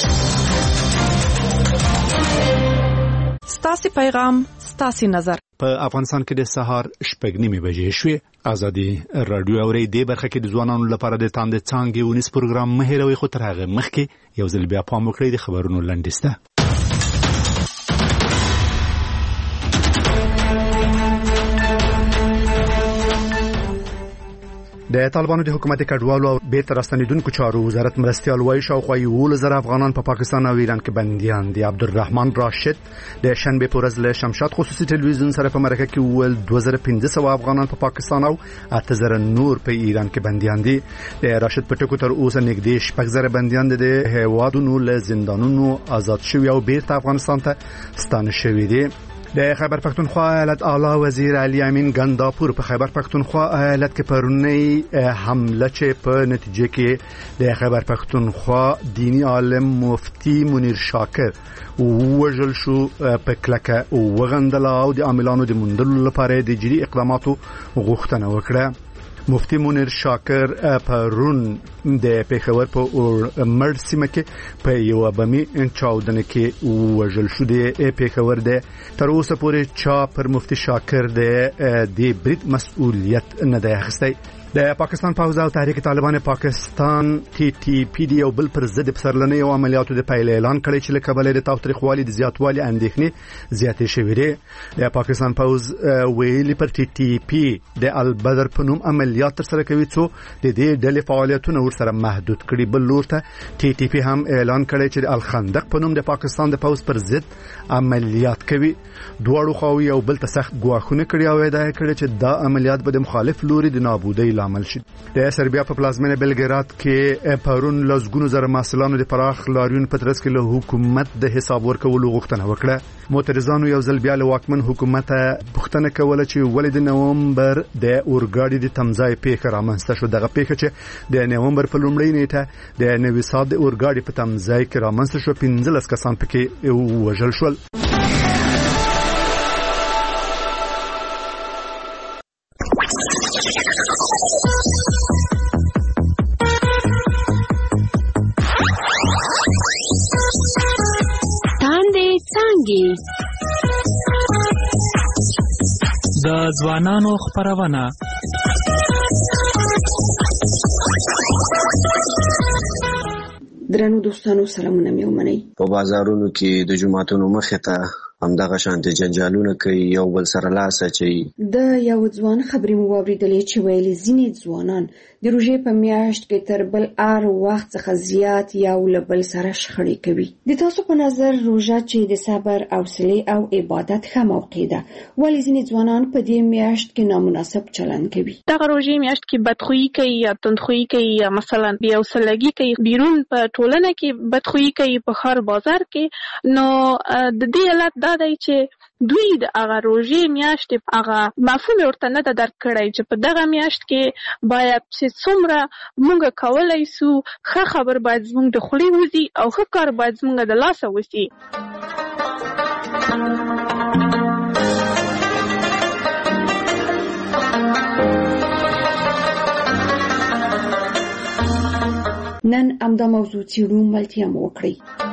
ستاسې پیغام ستاسې نظر. په افغانستان کې د سهار شپږ نیمې بجې شوې. ازادي راډیو اوري د برخه کې د ځوانانو لپاره د تاند څانګې ونیس پروګرام مهیروي، خو تر هغه مخکې یو ځل بیا پام وکړئ د خبرونو لنډیسته. د طالبانو د حکومت کډوالو او بیرته راستنیدونکو چارو وزارت مرستیال وایي شاوخوا یولس زره افغانان په پاکستان او ایران کې بنديان دي. عبدالرحمن راشد د شنبه په ورځ له شمشاد خصوصي تلویزیون سره په مرکه کې وویل دوه زره پنځه سوه افغانان په پاکستان او اته زره نور په ایران کې بنديان دي. د راشد په ټکو تر اوسه نږدې شپږ زره بنديان د هیوادونو له زندانونو آزاد شوي او بیرته افغانستان ته ستانه شوي دي. د خیبر پختونخوا ایالت اعلی وزیر علي امین ګنداپور په خیبر پختونخوا ایالت کې پرونی حمله چې په نتیجه کې د خیبر پختونخوا دینی عالم مفتی منیر شاکر ووژل شو په کلکه وغندل او د عاملانو د موندلو لپاره د جدي اقداماتو غوښتنه وکړه. مفتی منیر شاکر پرون د پیښور په مړ سیمه کې په یو بمي چاودنه کې وژل شو. د پیښور د تر اوسه پورې چا پر مفتی شاکر د د برید مسؤلیت نه دی اخیستی. د پاکستان پوځ او تحریک طالبان پاکستان ټي ټي پی ډي یو بل پر ضد پسرلنۍ او عملیاتو د پیل اعلان کړی چې له کبله د تاوتریخوالي د زیاتوالي اندېښنې زیاتې شوې دي. د پاکستان پوځ ویلي پر ټي ټي پی د البدر په نوم عملیات ترسره کوي څو د دې ډلې فعالیتونه ورسره محدود کړي. بل لور ته ټي ټي پی هم اعلان کړی چې د الخندق په نوم د پاکستان د پوځ پر ضد عملیات کوي. دواړو خواوې یو بل ته سخت ګواښونه کړي او ادعا کړې چې دا عملیات به د مخالف لوري د نابودۍ لامل شي. د سربیا په پلازمینه بلګراد کې پرون لزګونو زره محصلانو د پراخ لاریون په ترڅ کې له حکومت د حساب ورکولو غوښتنه وکړه. معترضانو یو ځل بیا له واکمن حکومت پوښتنه کوله چې ولې د نومبر د اورګاډي د تمځای پیښه رامنځته شو. دغه پیښه چې د نومبر په لومړۍ نیټه د نوي سات د اورګاډي په تمځای کې رامنځته شو، پنځلس کسان پکې وژل شول. د ځوانانو خبرونه درنو دوستانو سلامونه مې ومنئ. په بازارونو کې د جمعتونو مخې ته همدغه شانتي جنجالونه کوي، یو بل سره لاس اچوي. د یو ځوان خبرې مو واورېدلې چې ویلي ځینې ځوانان د روژې په میاشت کې تر بل هر وخت څخه زیات یو له بل سره شخړې کوي. د تاسو په نظر روژه چې د صبر، حوصلې او عبادت ښه موقع ده، ولې ځینې ځوانان په دې میاشت کې نامناسب چلند کوي؟ دغه روژې میاشت کې بدخویي کوي یا تندخویي کوي یا مثلا بې حوصلګي کوي، بیرون په ټولنه کې بدخویي کوي، په ښار بازار کې. نو د دې علت دا دی چې دوی د هغه روژې میاشت هغه مفهوم ورته نه ده درک کړی چې په دغه میاشت کې باید چې څومره موږ کولی سو ښه خبر باید زموږ د خولې وځي او ښه کار باید زموږ د لاسه وشي. نن همدا موضوع څېړو، ملتیا مو وکړئ.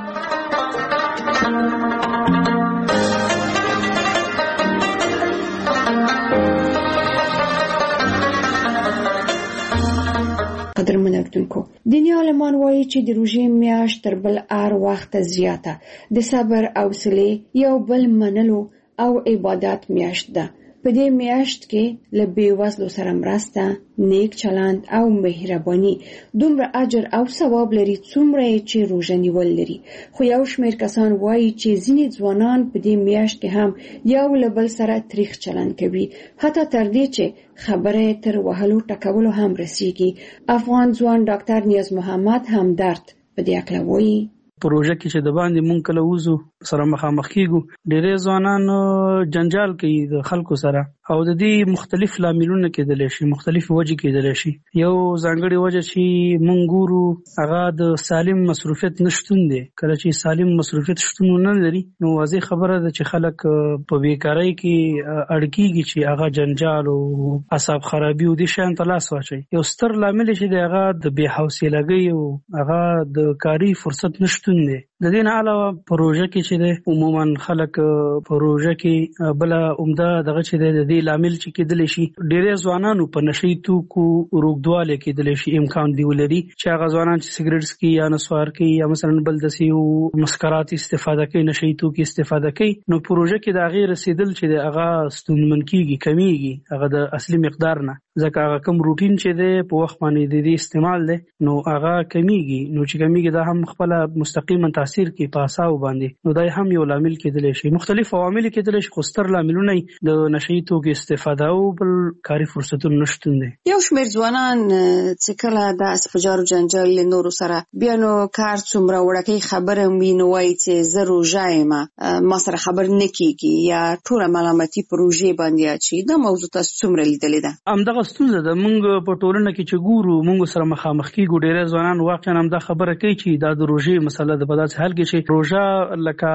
نردونکو. دیني عالمان وایي چې د روژې میاشت تر بل هر وخت زیاته د صبر او حوصلې یو بل منلو او عبادت میاشت ده. په دې میاشت کې له بېوزلو سره مرسته، نیک چلند او مهرباني دومره اجر او ثواب لري څومره چې روژه نیول لري. خو یو شمېر کسان وایي چې ځینې ځوانان په دې میاشت کې هم یو له بل سره تریخ چلند کوي، حتی تر دې چې خبره تر وهلو ټکولو هم رسیږي. افغان ځوان ډاکټر نیاز محمد همدرد په دې اړه وایي. په روژه کې چې د باندې مونږ کله وځو سره مخامخ کیږو، ډېری ځوانان جنجال کوي د خلکو سره او د دې مختلف لاملونه کېدلی شي، مختلف وجې کېدلی شي. یو ځانګړې وجه چې مونږ ګورو هغه د سالم مصروفیت نشتون دی. کله چې سالم مصروفیت شتون نه لري نو واضح خبره ده چې خلک په بیکارۍ کې اړ کېږي چې هغه جنجال او اعصاب خرابي او دې شیانو ته لاس واچوي. یو ستر لامل چې دی هغه د بې حوصلګۍ او هغه د کاري فرصت نشتون دی. د دې نه علاوه په روژه کې چې دی عموما خلک په روژه کې بل عمده دغه چې دی د دې لامل چې کېدلی شي ډېری ځوانانو په نشهیي توکو روږدوالی کېدلی شي امکان دی ولري چې هغه ځوانان چې سګرټ څکي یا نسوار کوي یا مثلا بل داسې مسکرات استفاده کوي، نشهیي توکي استفاده کوي، نو په روژه کې د هغې رسېدل چې دی هغه ستونزمن کېږي، کمیږي هغه د اصلي مقدار نه، ځکه هغه کوم روټین چې دی په وخت باندې د دې استعمال دی نو هغه کمیږي. نو چې کمیږي دا هم خپله مستقیما تاثیر کوي په اعصابو باندې، نو دا هم یو لامل کېدلی شي. مختلف عوامل کېدلی شي خو ستر لاملونه د نشهیي توکو استفاده او بل کاري فرصتونو نشتون دی. یو شمېر ځوانان چې کله داسې په جار و جنجال له نورو سره بیا نو کار څومره وړکۍ خبره وي نو وایي چې زه روژه یم، ما سره خبر نه کېږي یا ټوله ملامتي په روژې باندې اچوي. دا موضوع تاسو څومره لیدلې ده؟ همدغه ستونزه ده. موږ په ټولنه کې چې ګورو موږ سره مخامخ کېږو، ډېری ځوانان واقعا همدا خبره کوي چې دا د روژې مسله ده. په داسې حال کې چې روژه لکه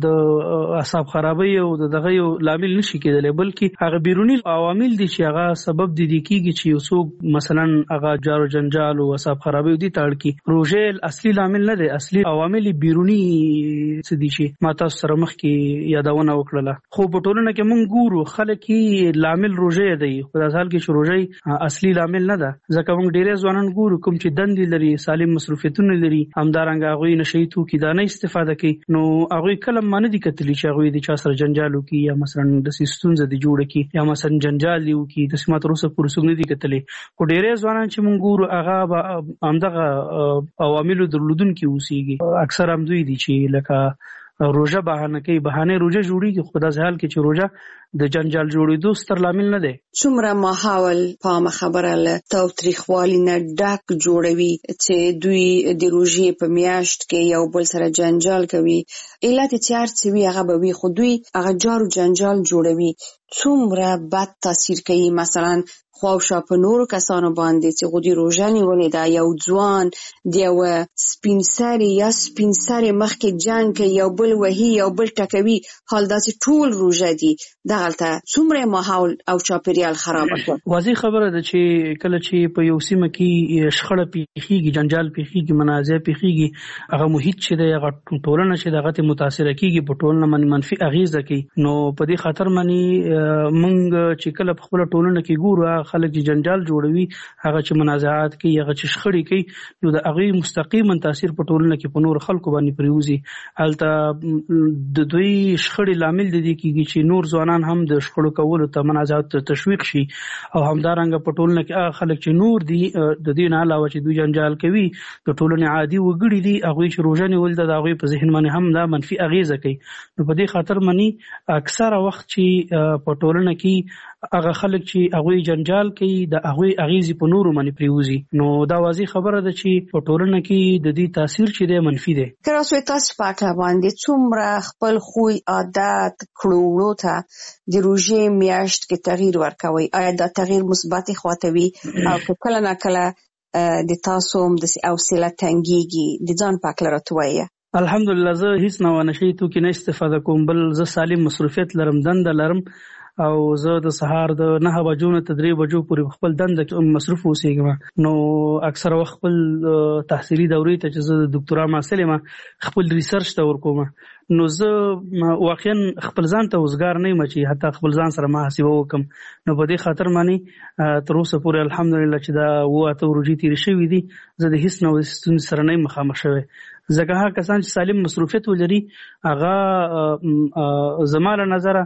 د اعصاب خرابۍ او د دغه یو لامل نشي کېدلی، بلکې هغه بیروني عوامل دي چې هغه سبب دي دي کېږي چې یو څوک مثلا هغه جار و جنجال او اعصاب خرابۍ دي ته اړ کړي. روژه اصلي لامل نه دی، اصلي عوامل بیروني څه دي چې ما تاسو سره مخکې یادونه وکړله. خو په ټولنه کې موږ ګورو خلک یې لامل روژه دی، په داسې حال کې چې روژه اصلي لامل نه ده، ځکه موږ ډېری ځوانان ګورو کوم چې دندې لري، سالم مصروفیتونه لري، همدارنګه هغوی نشهیي توکي دا نه استفاده کوي، نو هغوی کله ما نه دي کتلي چې هغوی د چا سره جنجال وکړي یا مثلا داسې ستونزه دې جوړه کړي یا مثلا جنجال دې وکړي. داسې ما تر اوسه پورې څوک نه دي کتلي. خو ډېری ځوانان چې موږ ګورو هغه به همدغه عواملو درلودونکي اوسېږي. اکثر همدوی دي چې لکه روژه بهانه کوي، بهانه روژه جوړېږي، خو په داسې حال کې چې روژه د جنجال جوړېدو ستر لامل نه دی. څومره ماحول پامه خبره له تاوتریخوالي نه ډک جوړوي چې دوی د روژې په میاشت کې یو بل سره جنجال کوي. علت یې چې هر څه وي هغه به وي، خو دوی هغه جار و جنجال جوړوي. څومره بد تاثیر کوي مثلا خواوشا په نورو کسانو باندې چې غوډي روژه نیولې ده. یو ځوان د یو سپین سري یا سپین سري مخکې جنګ کوي، یو بل وهي، یو بل ټکوي، حال داسې ټول روژه دي. دغلته څومره ماحول او چاپیریال خراب کړ. واضح خبره ده چې کله چې په یو سیمه کې شخړه پیښیږي، جنجال پیښیږي، منازع پیښیږي، هغه محیط چې دی هغه ټولنه چې دغه ته متاثره کیږي، په ټولنه باندې منفي اغیزه کوي. نو په دې خاطر باندې موږ چې کله په خپل ټولنه کې ګورو خلک چې جنجال جوړوي، هغه چې منازعات کوي، هغه چې شخړې کوي، نو د هغې مستقیما تاثیر په ټولنه کې په نور خلکو باندې پرېوځي. هلته د دوی شخړې لامل د دې کېږي چې نور ځوانان هم د شخړو کولو ته منازعات ته تشویق شي، او همدارنګه په ټولنه کې هغه خلک چې نور دي د دې نه علاوه چې دوی جنجال کوي د ټولنې عادي وګړي دي، هغوی چې روژه نیول ده د هغوی په ذهن باندې هم دا منفي اغیزه کوي. نو په دې خاطر باندې اکثره وخت چې په ټولنه کې هغه خلک چې هغوی جنجال کوي د هغوی اغیزې په نورو باندې پرېوځي، نو دا واضح خبره ده چې په ټولنه کې د دې تاثیر چې دی منفي دی. که راسوی تاسو په اړه باندې څومره خپل خوی عادت کړو وړو ته د روژې میاشت کې تغییر ورکوي؟ آیا دا تغییر مثبتې خواته وي او که کله نه کله د تاسو هم داسې حوصله تنګېږي؟ د ځان په اړه راته ووایه. الحمدلله زه هیڅ نوع نشهیي توکي نه استفاده کوم، بل زه سالم مصروفیت لرم، دنده لرم او زه د سهار د نه بجو نه تر درې بجو پورې خپل دنده مصروف اوسېږم. نو اکثر وخت خپل تحصیلي دورې ته چې زه د ډاکټرا محصل یم خپل ریسرچ ته ورکوم. نو زه واقعا خپل ځان ته وزګار نه یم چې حتی خپل ځان سره محاسبه وکم. نو په دې خاطر باندې تر اوسه پورې الحمدلله چې دا و اته ورځې تیر شوې دي زه د هیڅ نوې ستونزې سره نه مخامخ شوی. ځکه هغه کسان چې سالم مصروفیت ولري هغه زماره نظره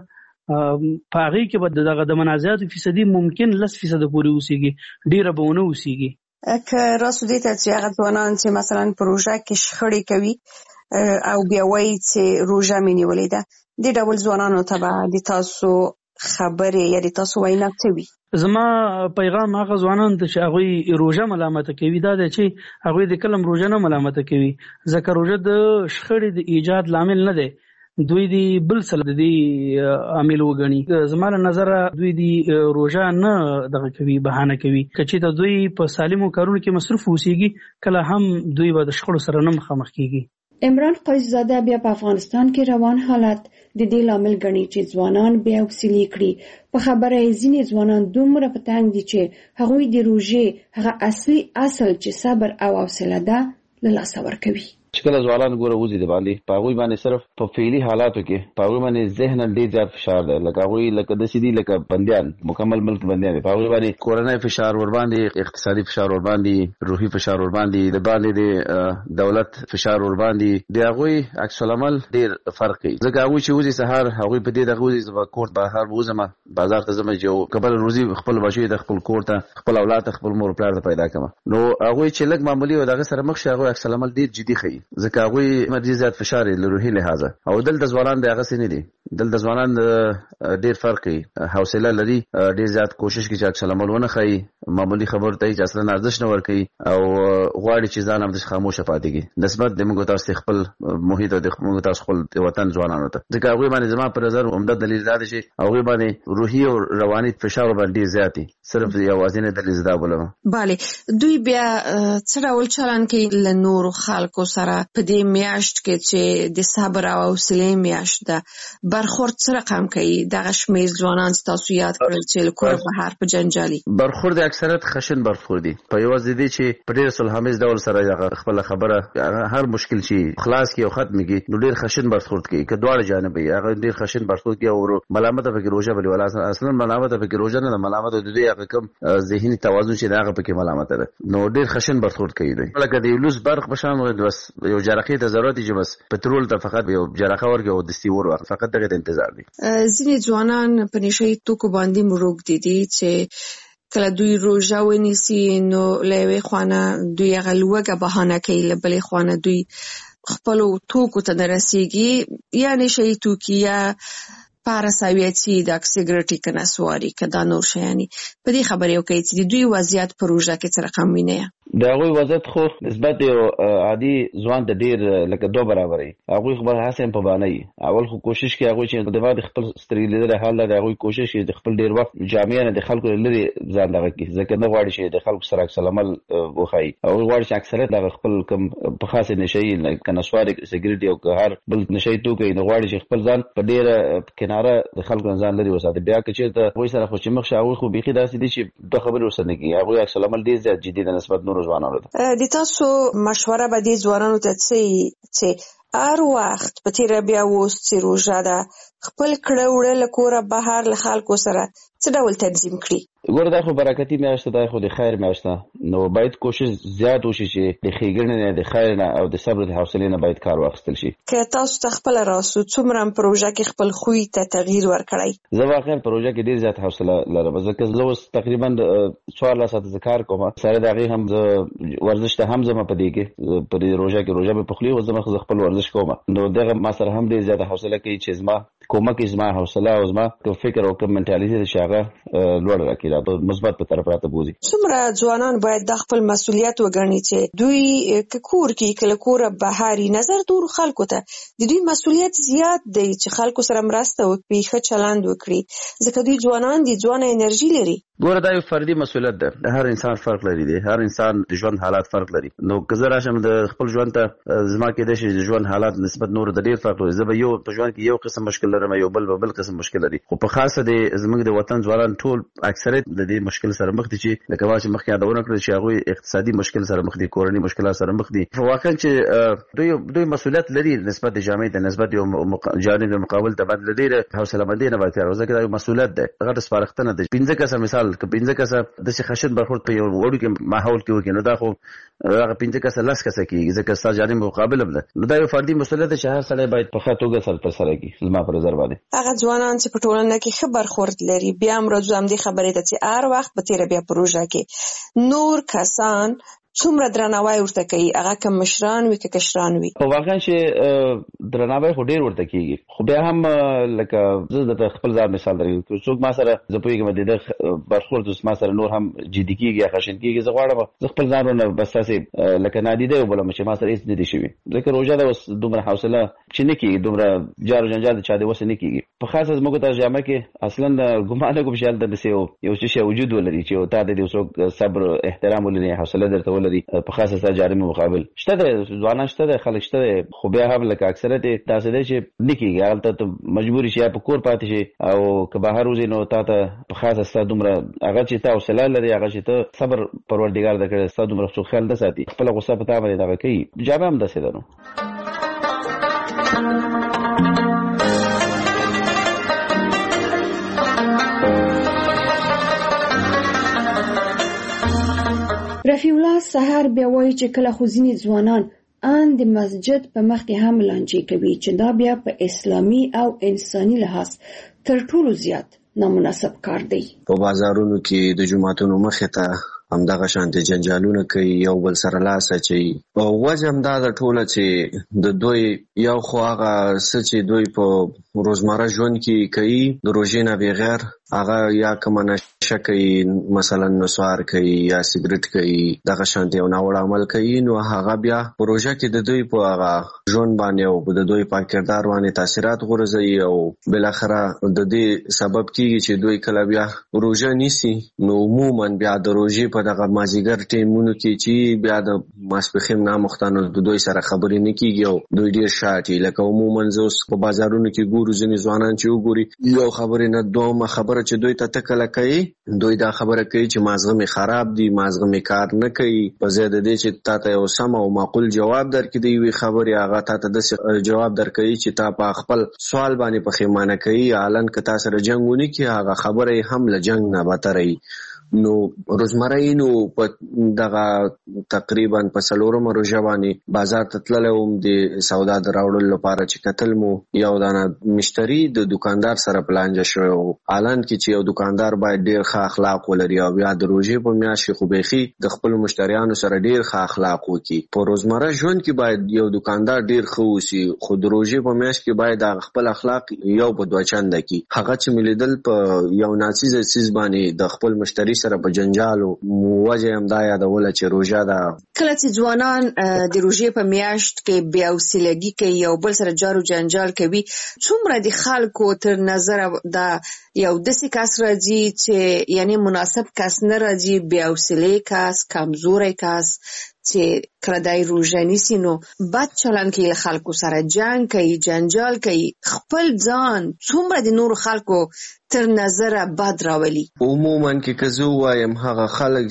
په هغه کې به دغه د منازعاتو فیصدي ممکن لس فیصد پورې اوسېږي، ډیره به ونه اوسېږي. که راسو دې ته چې هغه ځوانان چې مثلا پروژه کې شخړې کوي او بیا وایي چې روژه مې نیولې ده، دې ډول ځوانانو ته به د تاسو خبرې یا د تاسو وینا څه وي؟ زما پیغام هغه ځوانانو ته چې هغوی روژه ملامته کوي دا دی چې هغوی د کلم روژه نه ملامته کوي، ځکه روژه د شخړې د ایجاد لامل نه دی، دوی دی بل څه د دې عامل وګڼي. زما له نظره دوی دی روژه نه دغه کوي، بهانه کوي. که چېرته دوی په سالمو کارونو کې مصروف اوسېږي کله هم دوی به د شخړو سره نه مخامخ کېږي. عمران قیصزاده بیا په افغانستان کې روان حالت د دې لامل ګڼي چې ځوانان بیا وسیلې کړي. په خبره یې ځینې ځوانان دومره په تنګ دي چې هغوی د روژې هغه اصلي اصل چې صبر او حوصله ده له لاسه ورکوي. چې کله ځوانان ګوره وځي د باندې په هغوی باندې صرف په فعلي حالاتو کې په هغوی باندې ذهناً ډېر زیات فشار دی، لکه هغوی لکه داسې دي لکه بندیان، مکمل ملک بندیان دي. په هغوی باندې کورنۍ فشار ورباندې، اقتصادي فشار ورباندې، روحي فشار ورباندې، د باندې د دولت فشار ورباندې، د هغوی عکس العمل ډېر فرق کوي. ځکه هغوی چې وځي سهار هغوی په دې دغه وځي زه کور بهر وځم بازار ته ځم چې قبل روزي خپل بچي د خپل کور ته خپل اولاد ته خپل مور پلار ته پیدا کړم. نو هغوی چې لږ معمولي او دغه سره مخ شي هغوی عکس العمل ډېر جدي ښيي، ځکه هغوی مرجي زیات فشار له روحي لحاظه. او دلته ځوانان د هغه څه نه دي، دلته ځوانان ډېر فرق کوي، حوصله لري، ډېر زیات کوشش کوي چې عکس العمل ونه ښيي، معمولي خبرو ته چې اصلا ارزښت نه ورکوي او غواړي چې ځان همداسې خاموشه پاتې کړي نسبت د موږ تاسو خپل محیط او د موږ تاسو خپل وطن ځوانانو ته. ځکه هغوی باندې زما په نظر عمده دلیل دا دی چې هغوی باندې روحي او رواني فشار باندې ډېر زیات دي. صرف یوازینی دلیل دا بولم. بله، دوی بیا څه ډول چلند کوي له نورو خلکو سره په دې میاشت کې چې د صبر او حوصلې میاشت ده؟ برخورد څه رقم کوي دغه شمېر ځوانان چې تاسو یاد کړل چې له کوره بهر په جنجالي برخورد اکثریت خشن برخورد دي، په یوازې دي چې په ډېر صلحامیز ډول سره خپل خبره هر مشکل شي خلاص کی او ختم کی نو ډېر خشن برخورد کوي. که دواړه جانب یې هغه ډېر خشن برخورد کوي او ملامت پکې روزه بلی ولا اصلا ملامت پکې روزه نه ملامت د دې هغه کم ذهني توازن چې هغه پکې ملامت ده، نو ډېر خشن برخورد کوي. دوی لکه د لوس برق بشان بس یو جرقې ته ضرورت دي، بس پټرول ته فقط یو جرقه ورګي او د سیور وخت فقط دغه انتظار دي. ځینې ځوانان په نشي توکو باندې مروږ دي دي چې کله دوی روژه ونیسي نو له یوې خوانه دوی هغه لوږه بهانه کوي، له بلې خوانه دوی خپلو توکو ته نه رسېږي، یا نشي توکي یا پاراساویتي د سیګریټي که نسواري که دا نور شیانې. په دې خبرې وکړئ چې د دوی وضعیت په روژه کې څه رقم وینئ؟ د هغوی وضعیت خو نسبت یو عادي ځوان ته ډېر لکه دوه برابر وي. هغوی خپل هڅه په بانه وي، اول خو کوشش کوي هغوی چې د بعد خپل سترګې لیدلی حال دی، هغوی کوشش کوي د خپل ډېر وخت جامع نه د خلکو لرې ځان دغه کړي، ځکه نه غواړي چې د خلکو سره عکس العمل وښایي. هغوی غواړي چې اکثریت دغه خپل کوم په خاصې نشهیي که نسواري سیګریټ او که هر بل نشهیي توکی نو غواړي چې خپل ځان په ډېره کناره د خلکو نه ځان لرې وساتي. بیا که چېرته هغوی سره خو چې مخ شي هغوی خو بیخي داسې دي چې دوه خبرې ورسره نه کوي، هغوی عکس العمل ډېر زیات جدي ده نسبت نورو ځوانانو ته. د تاسو مشوره به دې ځوانانو ته څه چې هر وخت په تیره بیا اوس چې روژه ده خپل کړه وړه له کوره بهر له خلکو سره څه ډول تنظیم کړي؟ ګوره دا خو برکتي میاشت ده، خو د خیر میاشت ده، نو باید کوشش زیات وشي چې د ښېګڼې نه د خیر نه او د صبر د حوصلې نه باید کار واخیستل شي. که تاسو ته خپله راسو څومره په روژه کې خپل خوی ته تغییر ورکړی؟ زه واقعا په روژه کې ډېر زیات حوصله لرم، ځکه زه اوس تقریبا څوارلس ساعته زه کار کوم، سره د هغې هم زه ورزش ته هم ځم په دې کې په دې روژه کې روژه مې پخلي او زه خپل ورزش کوم، نو دغه ما سره هم ډېر زیاته حوصله کوي چې زما کومک زما حوصله او زما فکر او کوم منټالیټي چې هغه لوړ راکړي دا په مثبت په طرف راته بوزي. څومره ځوانان باید د خپل مسؤلیت وګڼي چې دوی که کور کې کله کوره بهاري نظر دور خلکو ته د دوی مسؤلیت زیات دی چې خلکو سره مرسته وکړي، ښه چلند وکړي، ځکه دوی ځوانان دي، ځوانه انرژي لري. ګوره دا یو فردي مسؤلیت ده، هر انسان فرق لري دی، هر انسان د ژوند حالات فرق لري. نو که زه راشم د خپل ژوند ته زما کېدای شي د ژوند حالات نسبت نورو ته ډېر فرق لري، زه به یو په ژوند کې یو قسم مشکل لرم سره یو بل بل قسم مشکل لري خو په خاصه د زموږ د وطن ځوانان ټول اکثریت د دې مشکل سره مخ دي چې لکه واچ مخکې یادونه کړل چې هغه اقتصادي مشکل سره مخ دي کورنۍ مشکلات سره مخ دي واقعا چې دوی دوی مسؤلیت لري نسبت د جامعې د نسبت یو جانب مقابل ته باندې لري حوصله مندي نه وایي راځي دا مسؤلیت ده هغه سپارښتنه ده پنځه کسه مثال ک پنځه کسه د خشن برخورد په یو وړو کې ماحول کې وکړي نو دا خو هغه پنځه کسه لاس کسه کیږي ځکه ستاسو جانب مقابل ده نو دا یو فردي مسؤلیت ده چې هر سړی باید په ښه توګه سره تر سره کړي زما په نظر باندې هغه ځوانان چې په ټولنه کې ښه برخورد لري بیا هم راځو هم دې خبرې ته چې هر وخت په تیره بیا پروژه کې نور کسان څومره درناوی ورته کوي هغه کوم مشران وي که کشران وي په واقعا چې درناوی خو ډیر ورته کیږي خو بیا هم لکه زه د خپل ځان مثال درکوم څوک ما سره زه پوهیږم د برخورد ما سره نور هم جدي کیږي یا خشن کیږي زه غواړم زه خپل ځان نه بس تاسې لکه نادیده وبلم چې ما سره هیڅ نه دي شوي ځکه روژه ده اوس دومره حوصله چې نه کیږي دومره جار جنجال د چا دی وسه نه کیږي په خاصه زموږ ترجمه کې اصلا ګمان کوم چې هلته داسې یو څه وجود ولري چې تا د څوک صبر احترام ولري حوصله درته ولري په خاصه سره جاري مقابل شته د ځوانان شته د خلک شته خو بیا هم لکه اکثریت تاسو د چې نکیږي هغه ته مجبوري شي په کور پاتې شي او که بهر وځي نو تا ته په خاصه سره دومره هغه چې تا حوصله لري هغه چې ته صبر پروردګار درکړي ستاسو دومره څو خیال ده ساتي خپل غصه په تا باندې دا کوي جواب هم دسه ده نو رفیع الله سحر بیا وایي چې کله خو ځینې ځوانان ان د مسجد په مخ کې هم لانجې کوي چې دا بیا په اسلامي او انساني لحاظ تر ټولو زیات نامناسب کار دی. په بازارونو کې د جمعتونو مخې ته همدغه شانتي جنجالونه کوي یو بل سره لاس اچوي او وجه هم دا د ټوله چې د دوی یو خو هغه څه چې دوی په روزمره ژوند کې کوي د روژې نه بغیر هغه یا کومه نشه کوي مثلا نسوار کوي یا سیګریټ کوي دغه شانتي یو ناوړه عمل کوي نو هغه بیا په روژه کې د دوی په هغه ژوند باندې او د دوی په کردار باندې تاثیرات غورځوي او بالاخره د دې سبب کیږي چې دوی کله بیا روژه نیسي نو عموما بیا د روژې په دغه مازیګر ټیمونو کې چې بیا د ماسپښین نامختانو د دوی سره خبرې نه کیږي او دوی ډیر شاټي لکه عموما زوس په بازارونو کې ګورو ځینې ځوانان چې وګوري یو خبرې نه دومره خبره چې دوی ته تکله کوي دوی دا خبره کوي چې مازغه می خراب دي مازغه می کار نه کوي په ځای د دې چې تا ته یو سم او معقول جواب درکړي دی وی خبره هغه تا ته د جواب درکړي چې تا په خپل سوال باندې پخېمانه کوي علن که تاسو سره جنگونی کې هغه خبره هم له جنگ نه بتري نو روزمره نو په دغه تقریبا په څلورم روژه باندې بازار ته تللی وم د سودا د راوړلو لپاره چې کتل مو یو دانه مشتری د دکاندار سره پلانجه شوی و الان کې چې یو دکاندار باید ډیر ښه اخلاق ولري او بیا د روژې په میاشت کې خو بیخي د خپل مشتریانو سره ډیر ښه اخلاق وکړي په روزمره ژوند کې باید یو دکاندار ډیر ښه اوسي خو د روژې په میاشت کې باید د خپل اخلاق یو په دوه چنده کړي هغه چې ملیدل په یو ناڅیزه څیز باندې د خپل مشتری سره په جنجالو موجه هم دا یادوله چې روژه ده کله چې ځوانان د روژې په میاشت کې بیا حوصلګي کوي یو بل سره جارو جنجال کوي څومره د خلکو تر نظر دا یو داسې کس راځي چې یعنی مناسب کس نه راځي بیا حوصلې کس کمزوری کس چې کله دای روژه نیسي نو بد چلن کوي له خلکو سره جنگ کوي جنجال کوي خپل ځان څومره د نورو خلکو تر نظر بد راولي عموما کې که زه وایم هغه خلک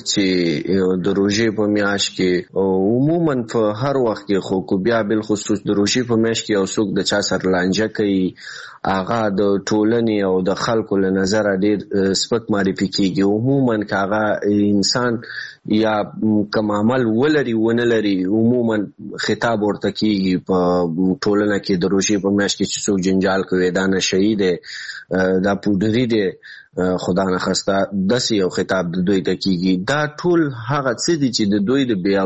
چې د روژې په میاشت کې عموما په هر وخت کې خو کو بیا بالخصوص د روژې په میاشت کې یو څوک د چا سره لانجه کوي هغه د ټولنې او د خلکو له نظر ډیر سپک معرفي کیږي عموما که هغه انسان یا کوم عمل ولري ونه لري عموما خطاب ورته کیږي په ټولنه کې د روژې په میاشت کې چې څوک جنجال کوي دا نشهیي دی دا پودري دی خدا نه خسته داسې یو خطاب د دوی ته کیږي دا ټول هغه څه دي چې د دوی د بې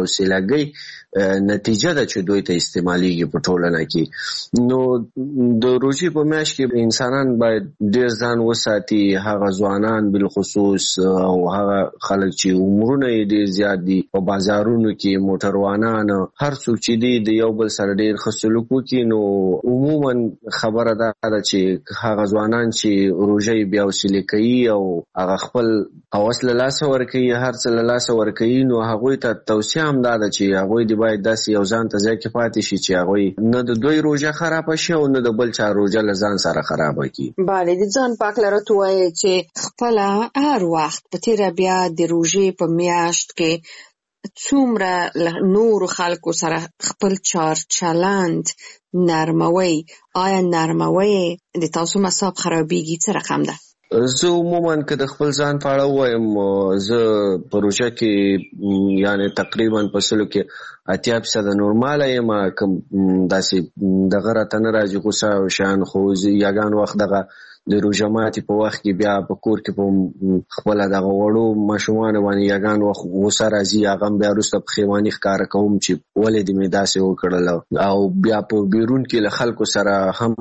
حوصلګۍ نتیجه ده چې دوی ته استعمالیږي په ټولنه کې نو د روژې په میاشت کې انسانان باید ډېر ځان وساتي هغه ځوانان بالخصوص او هغه خلک چې عمرونه یې ډېر زیات دي په بازارونو کې موټروانان هر څوک چې دی د یو بل سره ډېر ښه سلوک وکړي نو عموما خبره دا ده چې هغه ځوانان چې روژه یې بې حوصلې کوي کوي او هغه خپل هوس له لاسه ورکوي هر څه له لاسه ورکوي نو هغوی ته توصیه هم دا ده چې هغوی دې باید داسې یو ځان ته ځای کې پاتې شي چې هغوی نه د دوی روژه خرابه شي او نه د بل چا روژه له ځان سره خرابه کړي. بله د ځان پاک لرت وایي چې خپله هر وخت په تیره بیا د روژې په میاشت کې څومره نورو خلکو سره خپل چار چلند نرموي آیا نرموي د تاسو مصاب خرابېږي څه رقم ده؟ زه عموما که د خپل ځان په اړه ووایم زه په روژه کې یعنی تقریبا په سلو کې اتیا فیصده نورماله یم کوم داسې دغه راته نه راځي غوسه او شیان خو یګان وخت دغه د روژه ماتي په وخت کې بیا په کور کې په خپله دغه وړو ماشومانو باندې یګان وخت غوسه راځي هغه هم بیا وروسته پښیماني ښکاره کوم چې ولې دې مې داسې وکړل او بیا په بیرون کې له خلکو سره هم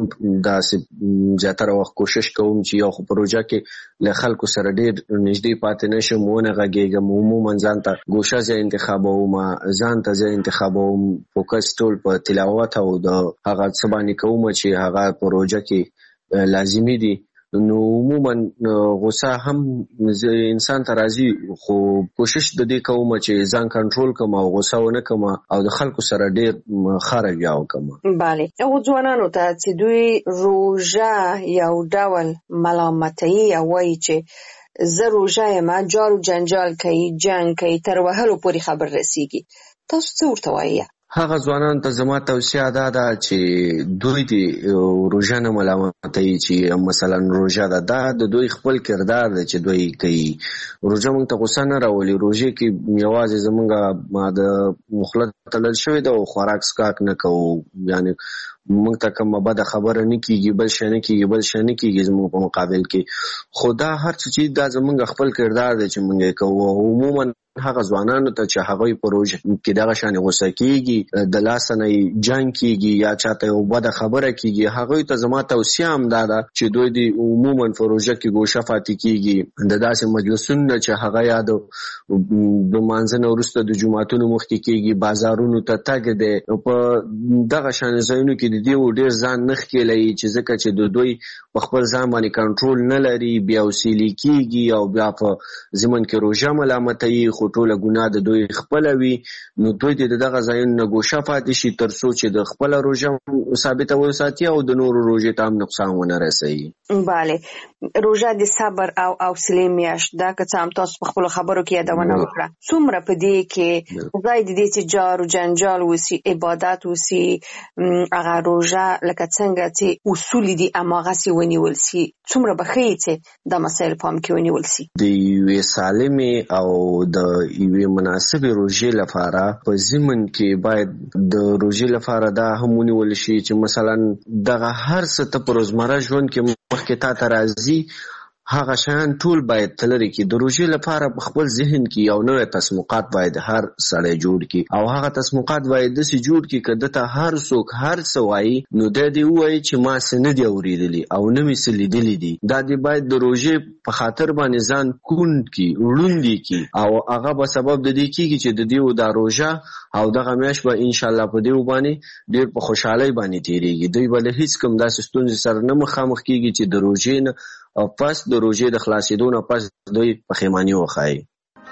داسې زیاتره وخت کوشش کوم چې یو خو په روژه کې له خلکو سره ډېر نږدې پاتې نه شم ونه غږېږم عموما ځان ته ګوشه ځای انتخابوم ځان ته ځای انتخابوم فوکس ټول په تلاوت او د هغه څه باندې کوم چې هغه په روژه کې لازمي دي نو عموما غوسه هم انسان ته راځي خو کوشش د دې کوم چې ځان کنټرول کوم او غوسه ونه کوم او د خلکو سره ډېر ښه رویه وکړم. بله هغو ځوانانو ته چې دوی روژه یو ډول ملامتوي او وایي چې زه روژه یم جار و جنجال کوي جنګ کوي تر وهلو پورې خبر رسیږي تاسو څه ورته وایي؟ هغه ځوانانو ته زما توصیه دا ده چې دوی دې روژه نه ملامتوي چې مثلا روژه ده دا د دوی خپل کردار دی چې دوی کوي. روژه موږ ته غوسه نه راولي روژې کې یوازې زموږ د خوله تړل شوې ده او خوراک څښاک نه کوو یعنی موږ ته کومه بده خبره نه کېږي بل شی نه کېږي بل شی نه کېږي زموږ په مقابل کې خو دا هر څه چې دا زموږ خپل کردار دی چې موږ یې کوو. عموما هغه ځوانانو ته چې هغوی په روژه کې دغه شانې غوسه کېږي د لاسه نه جنګ کېږي یا چاته یو بده خبره کېږي هغوی ته زما توصیه هم دا ده چې دوی دې عموما په روژه کې ګوشه پاتې کېږي د داسې مجلسونو نه چې هغه یا د لمانځه نه وروسته د جوماتونو مخکې کېږي بازارونو ته تګ دی په دغه شانې ځایونو کې د دې ډېر ځان نه ښکېلوي چې ځکه چې د دوی په خپل ځان باندې کنټرول نه لري بیا وسیلې کېږي او بیا په ضمن کې روژه ملامتوي خو ټوله ګناه د دوی خپله وي نو دوی دې د دغه ځایونو نه ګوشه پاتې شي تر څو چې د خپله روژه ثابته وساتي او د نورو روژې ته هم نقصان ونه رسوي. بله روژه د صبر او حوصلې میاشت ده که څه هم تاسو په خپلو خبرو کې یادونه وکړه څومره په دې کې ځای د دې چې جار و جنجال وسي عبادت وسي هغه روژه لکه څنګه چې اصول دي هماغسې ونیول سي څومره به ښیي چې دا مسایل پام کې ونیول سي د یوې سالمې او د یوې مناسبې روژې لپاره په ضمن کې باید د روژې لپاره دا هم ونیول شي چې مثلا دغه هر څه ته په روزمره ژوند کې مخکې تا ته راځي هغه شیان ټول باید تلري کې د روژې لپاره په خپل ذهن کې یو نوی تصمیمات باید هر سړی جوړ کړي او هغه تصمیمات باید داسې جوړ کړي که ده ته هر څوک هر څه وایي نو دی دې ووایي چې ما څه نه دي اورېدلي او نه مې څه لیدلي دي دا دې باید د روژې په خاطر باندې ځان کوڼ کړي ړوندې کړي او هغه به سبب د دې کېږي چې د دې دا روژه او دغه میاشت به انشاءالله په دې باندې ډېر په خوشحالۍ باندې تېرېږي دوی به له هېڅ کوم داسې ستونزې سره نه مخامخ کېږي چې د روژې نه او پس د روژې د خلاصېدو نه پس دوی پښیماني وښایي.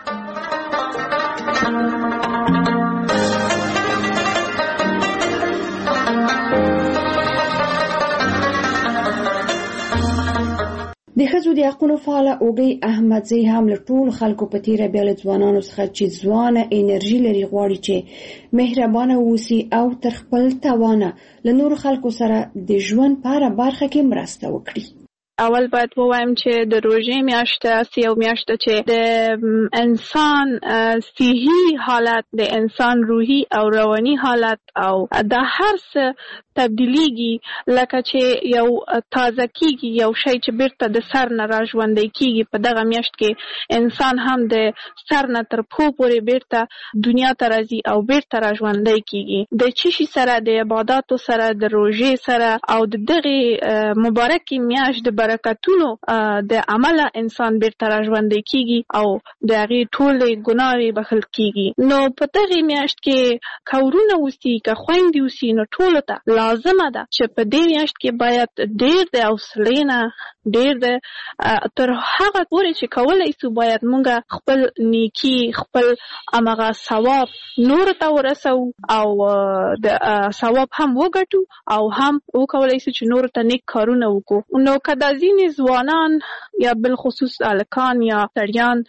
د ښځو د حقونو فعاله اوږۍ احمدزۍ هم له ټولو خلکو په تېره بیا له ځوانانو څخه چې ځوانه انرژي لري غواړي چې مهربانه اوسي او تر خپل توانه له نورو خلکو سره د ژوند په هره برخه کې مرسته وکړي. اول باید ووایم چې د روژې میاشت داسې یو میاشت ده چې د انسان صحي حالت د انسان روحي او رواني حالت او د هر څه تبدیلیږي لکه چې یو تازه کیږي یو شی چې بیرته د سر نه را ژوندی کیږي په دغه میاشت کې انسان هم د سر نه تر پښو پورې بیرته دنیا ته راځي او بیرته را ژوندی کیږي د چی شي سره د عبادتو سره د روژې سره او د دغه مبارکې میاشت د برکتونو د عمله انسان بیرته را ژوندی کیږي او د هغې ټولې ګناوې بخښل کیږي نو په دغه میاشت کې که ورونه اوسي که خویندې اوسي نو ټولو ته لازمه ده چې په دې میاشت کې باید ډېر د حوصلې نه ډیر ده. تر هغه پورې چې کولای سو باید مونږ خپل نیکی خپل امغه ثواب نور ته ورسو او د ثواب هم وګټو او هم وکولای سو چې نور ته نیک کارونه وکړو. نو کدا ځینې ځوانان یا بل خصوص الکان یا سړیان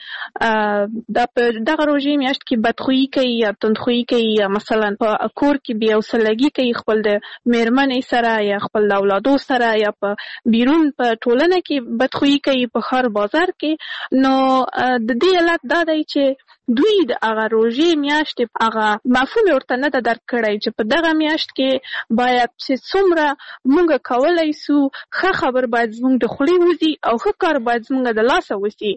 د دغه روژې میاشت کې بدخویي کوي یا تندخویي کوي یا مثلا په کور کې بیا وسلګي کوي خپل د میرمنې سره یا خپل د اولادو سره یا په بیرون په ټولنه کې بدخویي کوي په خار بازار کې، نو د دې علت دا دی چې دوی د هغه روژې میاشت هغه مفهوم ورته نه ده درک کړی چې په دغه میاشت کې باید چې څومره مونږ کولی سو ښه خبر باید زموږ د خولې وځي او ښه کار باید زموږ د لاسه وسي.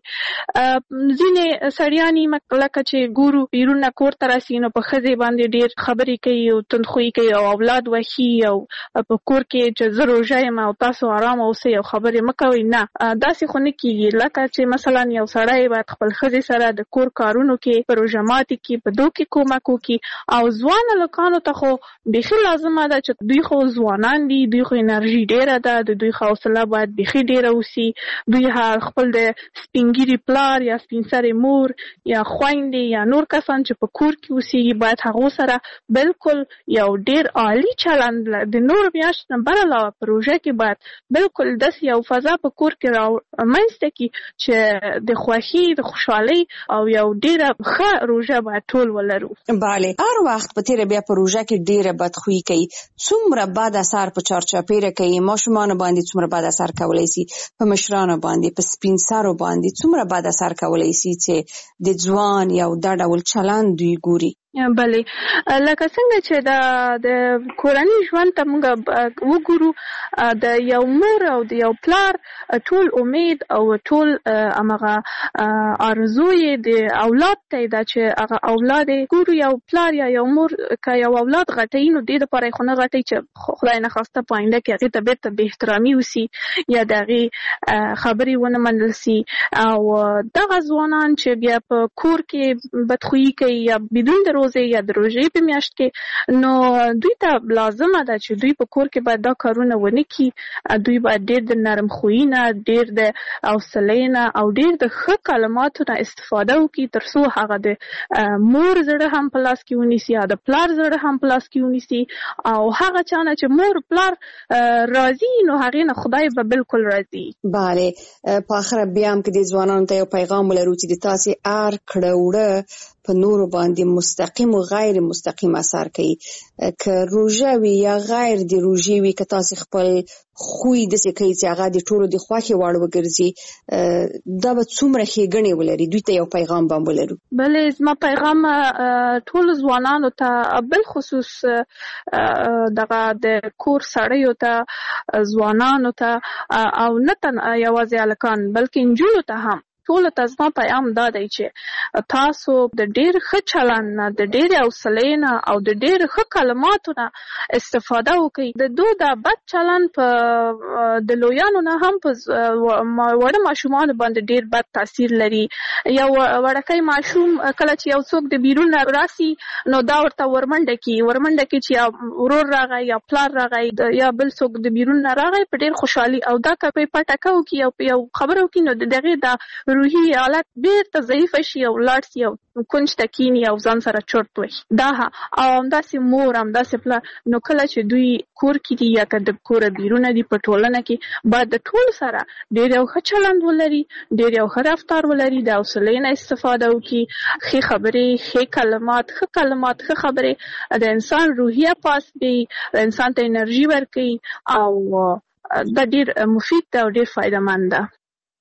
ځینې سړیان لکه چې ګورو بیرون نه کور ته راسي نو په ښځې باندې ډېر خبرې کوي او تندخویي کوي او اولاد وښي او په کور کې چې زه روژه یم او تاسو ارامه اوسئ او خبرې مه کوئ. نه، داسې خو نه کېږي. لکه چې مثلا یو سړی باید خپل ښځې سره د کور کارونو کې په روژه ماتي کې په دو کې کومک وکړي او ځوان هلکانو ته خو بیخي لازمه ده چې دوی خو ځوانان دي، دوی خو انرژي ډېره ده، د دوی حوصله باید بیخي ډېره وسي. دوی خپل د سپین ږیري پلار یا سپین سرې مور یا خویندې یا نور کسان چې په کور کې اوسېږي باید هغو سره بالکل یو ډېر عالي چلند د نور میاشت نه بر علاوه په روژه کې باید بالکل داسې یو فضا په کور کې رامنځته کړي چې د خوښۍ د خوشحالۍ او یو ډېره ښه روژه باید ټول ولرو. بله، هر وخت په تیره بیا په روژه کې ډېره بدخویي کوي. څومره بد اثر په چارچاپېره کوي، ماشومانو باندې څومره بد اثر کولی سي، په مشرانو باندې، په سپین سرو باندې څومره بد اثر کولی سي چې د ځوان یو دا ډول چلند دوی ګوري. بله، لکه څنګه چې د د کورني ژوند ته موږ وګورو، د یو مور او د یو پلار ټول امید او ټول همغه آرزو یې د اولاد ته ده چې هغه اولاد یې ګورو. یو پلار یا یو مور که یو اولاد غټوي نو دې دپاره یې خو نه غټوي چې خدای نخواسته په آینده کې هغې ته بېرته بې احترامي وسي یا د هغې خبرې ونه منل سي. او دغه ځوانان چې بیا په کور کې بدخویي کوي یا بدون د روزه یا د روژې په میاشت کې، نو دوی ته لازمه ده چې دوی په کور کې باید دا کارونه ونه کړي. دوی باید ډېر د نرم خویي نه، ډېر د حوصلې نه او ډېر د ښه کلماتو نه استفاده وکړي تر څو هغه د مور زړه هم په لاس کې ونیسي او د پلار زړه هم په لاس کې ونیسي. او هغه چا نه چې مور پلار راضي نو هغې نه خدای به بالکل راضي. بله، په آخره بیا هم که د ځوانانو ته یو پیغام ولرو چې د تاسې هر کړه وړه په نورو باندې مستقیم او غیر مستقیم اثر کوي، که روژه وي یا غیر د روژې وي، که تاسې خپل خوی داسې کوي چې هغه د ټولو د خوښې وړ وګرځي، دا به څومره ښېګڼې ولري. دوی ته یو پیغام به هم ولرو. بلې، زما پیغام ټولو ځوانانو ته بالخصوص دغه د کور سړیو ته، ځوانانو ته او نه تنها یوازې هلکان بلکې نجونو ته هم ټولو ته زما پیغام دا دی چې تاسو د ډېر ښه چلند نه، د ډېرې حوصلې نه او د ډېر ښه کلماتو نه استفاده وکړئ. د دو دا بد چلند په د لویانو نه هم په وړه ماشومانو باندې ډېر بد تاثیر لري. یو وړکی ماشوم کله چې یو څوک د بیرون نه راسي نو دا ورته ورمنډه کړي ورمنډه کړي چې یا ورور راغی یا پلار راغی یا بل څوک د بیرون نه راغی په ډېر خوشحالي او دا که په پټکه وکړي او په یو خبره وکړي نو د هغې دا روحي حالت بیرته ضعیفه شي او لاړ شي او کونج ته کیني او ځان سره چرت وهي. دا او همداسې مور همداسې پلار، نو کله چې دوی کور کې دي یا که د کوره بیرونه دي په ټولنه کې باید د ټولو سره ډېر یو ښه چلند ولري، ډېر یو ښه رفتار ولري، د حوصلې نه استفاده وکړي، ښې خبرې، ښې کلمات، ښه کلمات، ښه خبرې د انسان روحیه پاس کوي، د انسان ته انرژي ورکوي او دا ډېر مفید ده او ډېر فایده مند ده.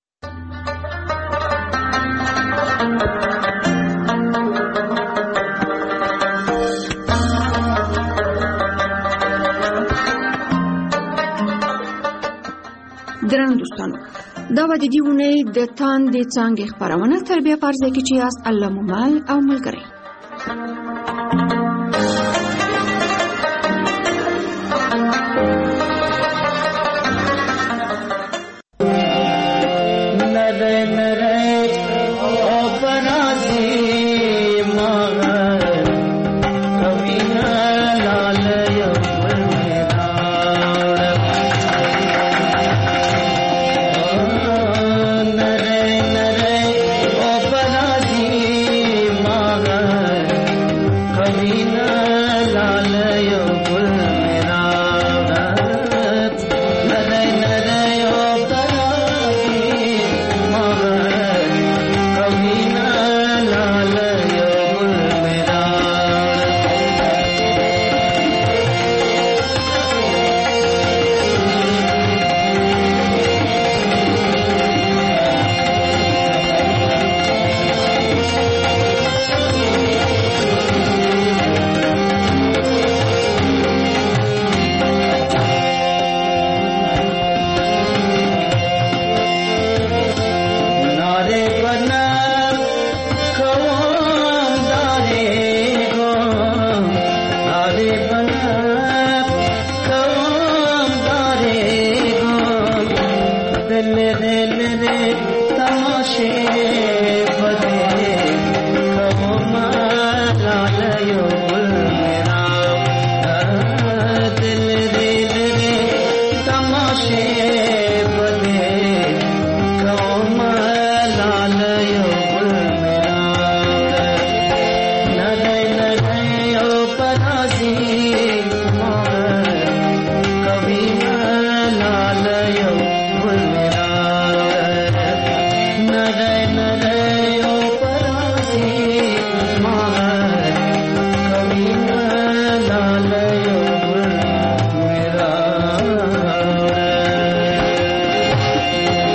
درنو دوستانو، دا به د دې اونۍ د تاندې څانګې خپرونه تر بیا په ځای کې چې یاست الله مو مل او ملګری. لره لره تماشه